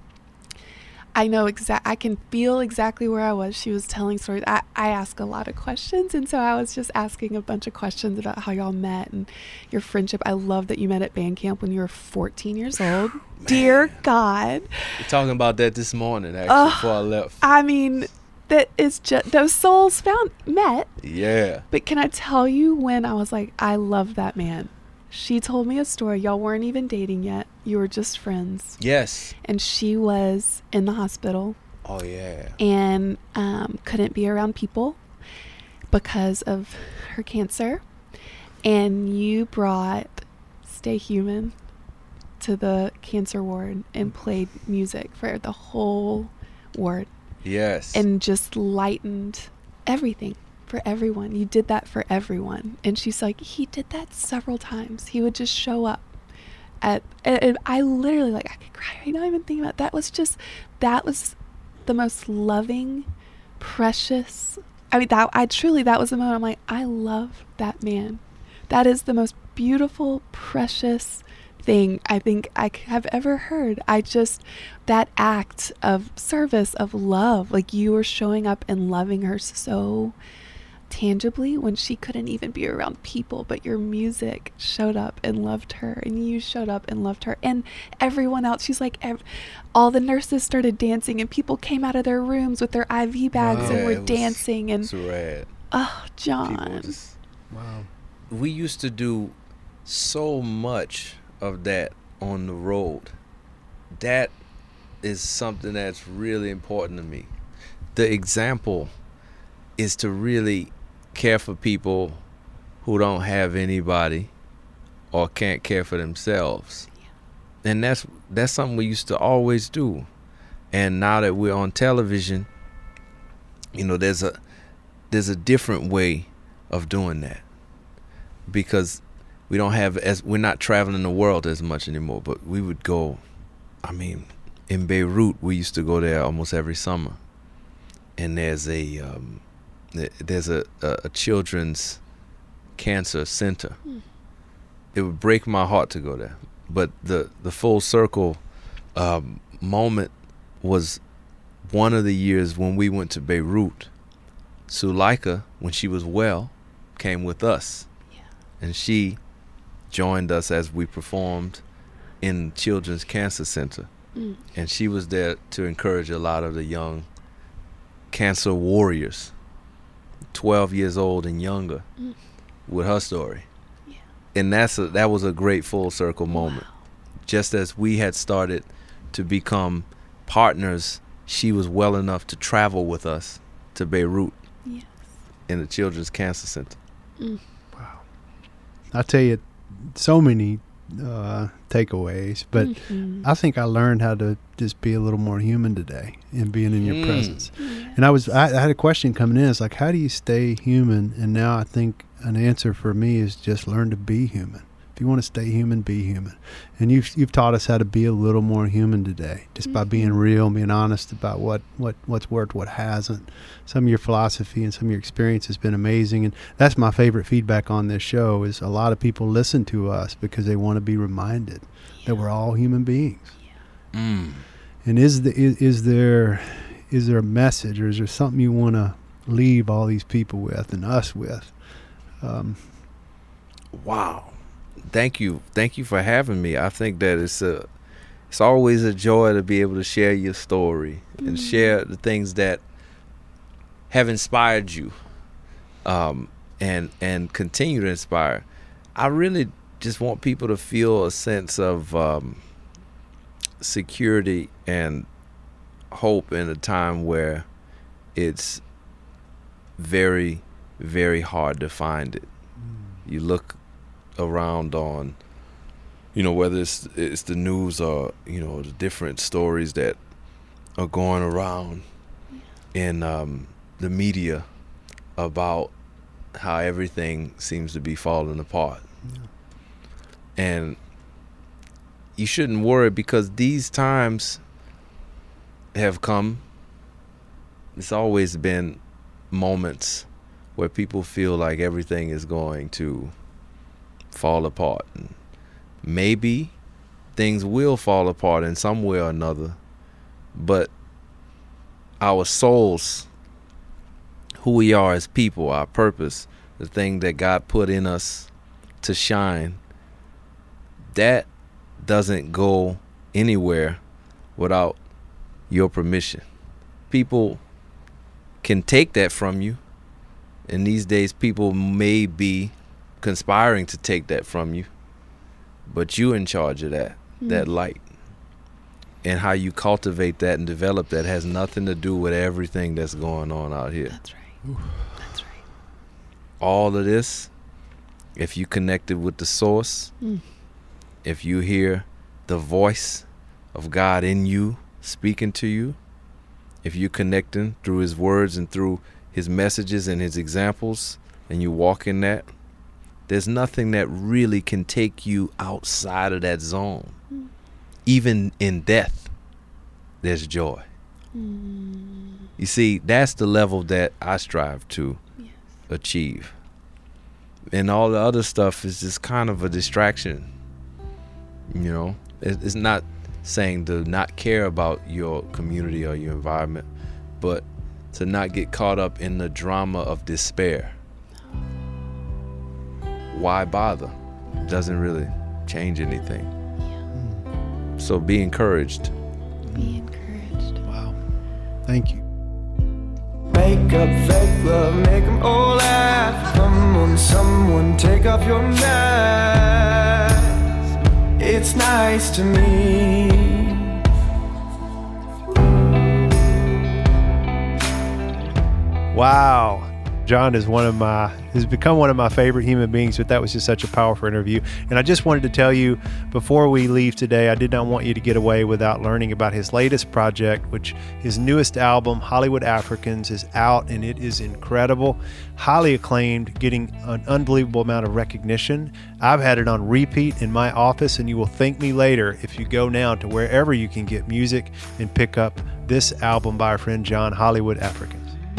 I can feel exactly where I was. She was telling stories. I ask a lot of questions, and so I was just asking a bunch of questions about how y'all met and your friendship. I love that you met at band camp when you were 14 years old. Dear God. We're talking about that this morning, actually, before I left. I mean, that is just, those souls met. Yeah. But can I tell you when I was like, I love that man? She told me a story. Y'all weren't even dating yet. You were just friends. Yes. And she was in the hospital. Oh, yeah. And couldn't be around people because of her cancer. And you brought Stay Human to the cancer ward and played music for the whole ward. Yes. And just lightened everything for everyone. You did that for everyone. And she's like, he did that several times. He would just show up and I literally, like, I could cry right now even thinking about it. That was the most loving, precious, that was the moment I'm like, I love that man. That is the most beautiful, precious thing I think I have ever heard. That act of service, of love, like you were showing up and loving her so tangibly when she couldn't even be around people, but your music showed up and loved her, and you showed up and loved her, and everyone else. She's like, all the nurses started dancing, and people came out of their rooms with their IV bags and were dancing, and so rad. Oh, John. Wow. We used to do so much of that on the road. That is something that's really important to me. The example is to really care for people who don't have anybody or can't care for themselves. Yeah. And that's something we used to always do. And now that we're on television, there's a different way of doing that, because we're not traveling the world as much anymore. But we would go, in Beirut, we used to go there almost every summer, and there's a children's cancer center. It would break my heart to go there, but the full circle moment was one of the years when we went to Beirut. Suleika, when she was well, came with us. Yeah. And she joined us as we performed in Children's Cancer Center. And she was there to encourage a lot of the young cancer warriors, 12 years old and younger, with her story. Yeah. And that was a great full circle moment. Wow. Just as we had started to become partners, she was well enough to travel with us to Beirut. Yes. In the Children's Cancer Center. Wow. I'll tell you, so many takeaways, but I think I learned how to just be a little more human today in being in your presence. Yes. And I had a question coming in. It's like, how do you stay human? And now I think an answer for me is just learn to be human. If you want to stay human, be human. And you've taught us how to be a little more human today, just by being real, being honest about what's worked, what hasn't. Some of your philosophy and some of your experience has been amazing, and that's my favorite feedback on this show. Is a lot of people listen to us because they want to be reminded that we're all human beings. Yeah. And is there a message, or is there something you want to leave all these people with and us with? Wow. Thank you for having me. I think that it's always a joy to be able to share your story and share the things that have inspired you, and continue to inspire. I really just want people to feel a sense of security and hope in a time where it's very, very hard to find it. You look around on, whether it's the news or, the different stories that are going around in the media about how everything seems to be falling apart. Yeah. And you shouldn't worry, because these times have come. It's always been moments where people feel like everything is going to fall apart. And maybe things will fall apart in some way or another, but our souls, who we are as people, our purpose, the thing that God put in us to shine, that doesn't go anywhere without your permission. People can take that from you, and these days people may be conspiring to take that from you, but you're in charge of that light. And how you cultivate that and develop that has nothing to do with everything that's going on out here. That's right. That's right. All of this, if you connected with the source, if you hear the voice of God in you speaking to you, if you're connecting through his words and through his messages and his examples, and you walk in that, there's nothing that really can take you outside of that zone. Even in death, there's joy. You see, that's the level that I strive to achieve. And all the other stuff is just kind of a distraction. It's not saying to not care about your community or your environment, but to not get caught up in the drama of despair. Why bother? It doesn't really change anything. So be encouraged. Be encouraged. Wow. Thank you. Make up, fake love, make them all laugh. Come on, someone, take off your mask. It's nice to me. Wow. John has become one of my favorite human beings, but that was just such a powerful interview. And I just wanted to tell you before we leave today, I did not want you to get away without learning about his latest project, which his newest album, Hollywood Africans, is out, and it is incredible, highly acclaimed, getting an unbelievable amount of recognition. I've had it on repeat in my office, and you will thank me later if you go now to wherever you can get music and pick up this album by our friend John, Hollywood Africans.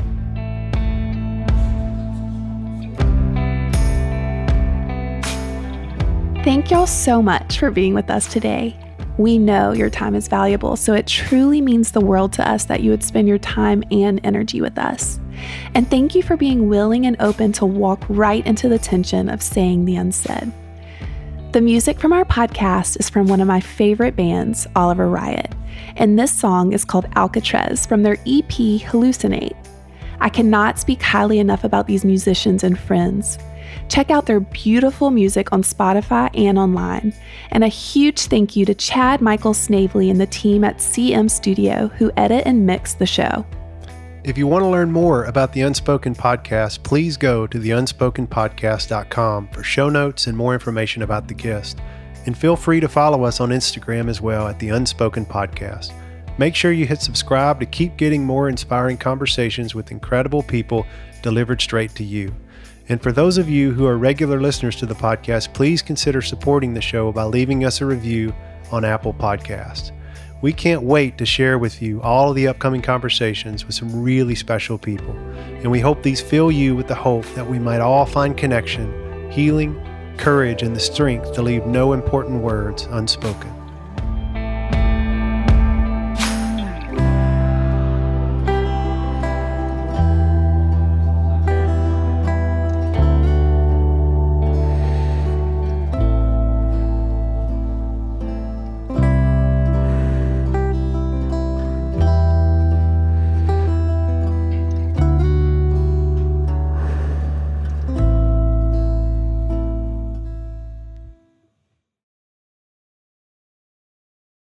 Thank y'all so much for being with us today. We know your time is valuable, so it truly means the world to us that you would spend your time and energy with us. And thank you for being willing and open to walk right into the tension of saying the unsaid. The music from our podcast is from one of my favorite bands, Oliver Riot, and this song is called Alcatraz from their EP Hallucinate. I cannot speak highly enough about these musicians and friends. Check out their beautiful music on Spotify and online. And a huge thank you to Chad Michael Snavely and the team at CM Studio who edit and mix the show. If you want to learn more about the Unspoken Podcast, please go to theunspokenpodcast.com for show notes and more information about the guest. And feel free to follow us on Instagram as well at The Unspoken Podcast. Make sure you hit subscribe to keep getting more inspiring conversations with incredible people delivered straight to you. And for those of you who are regular listeners to the podcast, please consider supporting the show by leaving us a review on Apple Podcasts. We can't wait to share with you all of the upcoming conversations with some really special people. And we hope these fill you with the hope that we might all find connection, healing, courage, and the strength to leave no important words unspoken.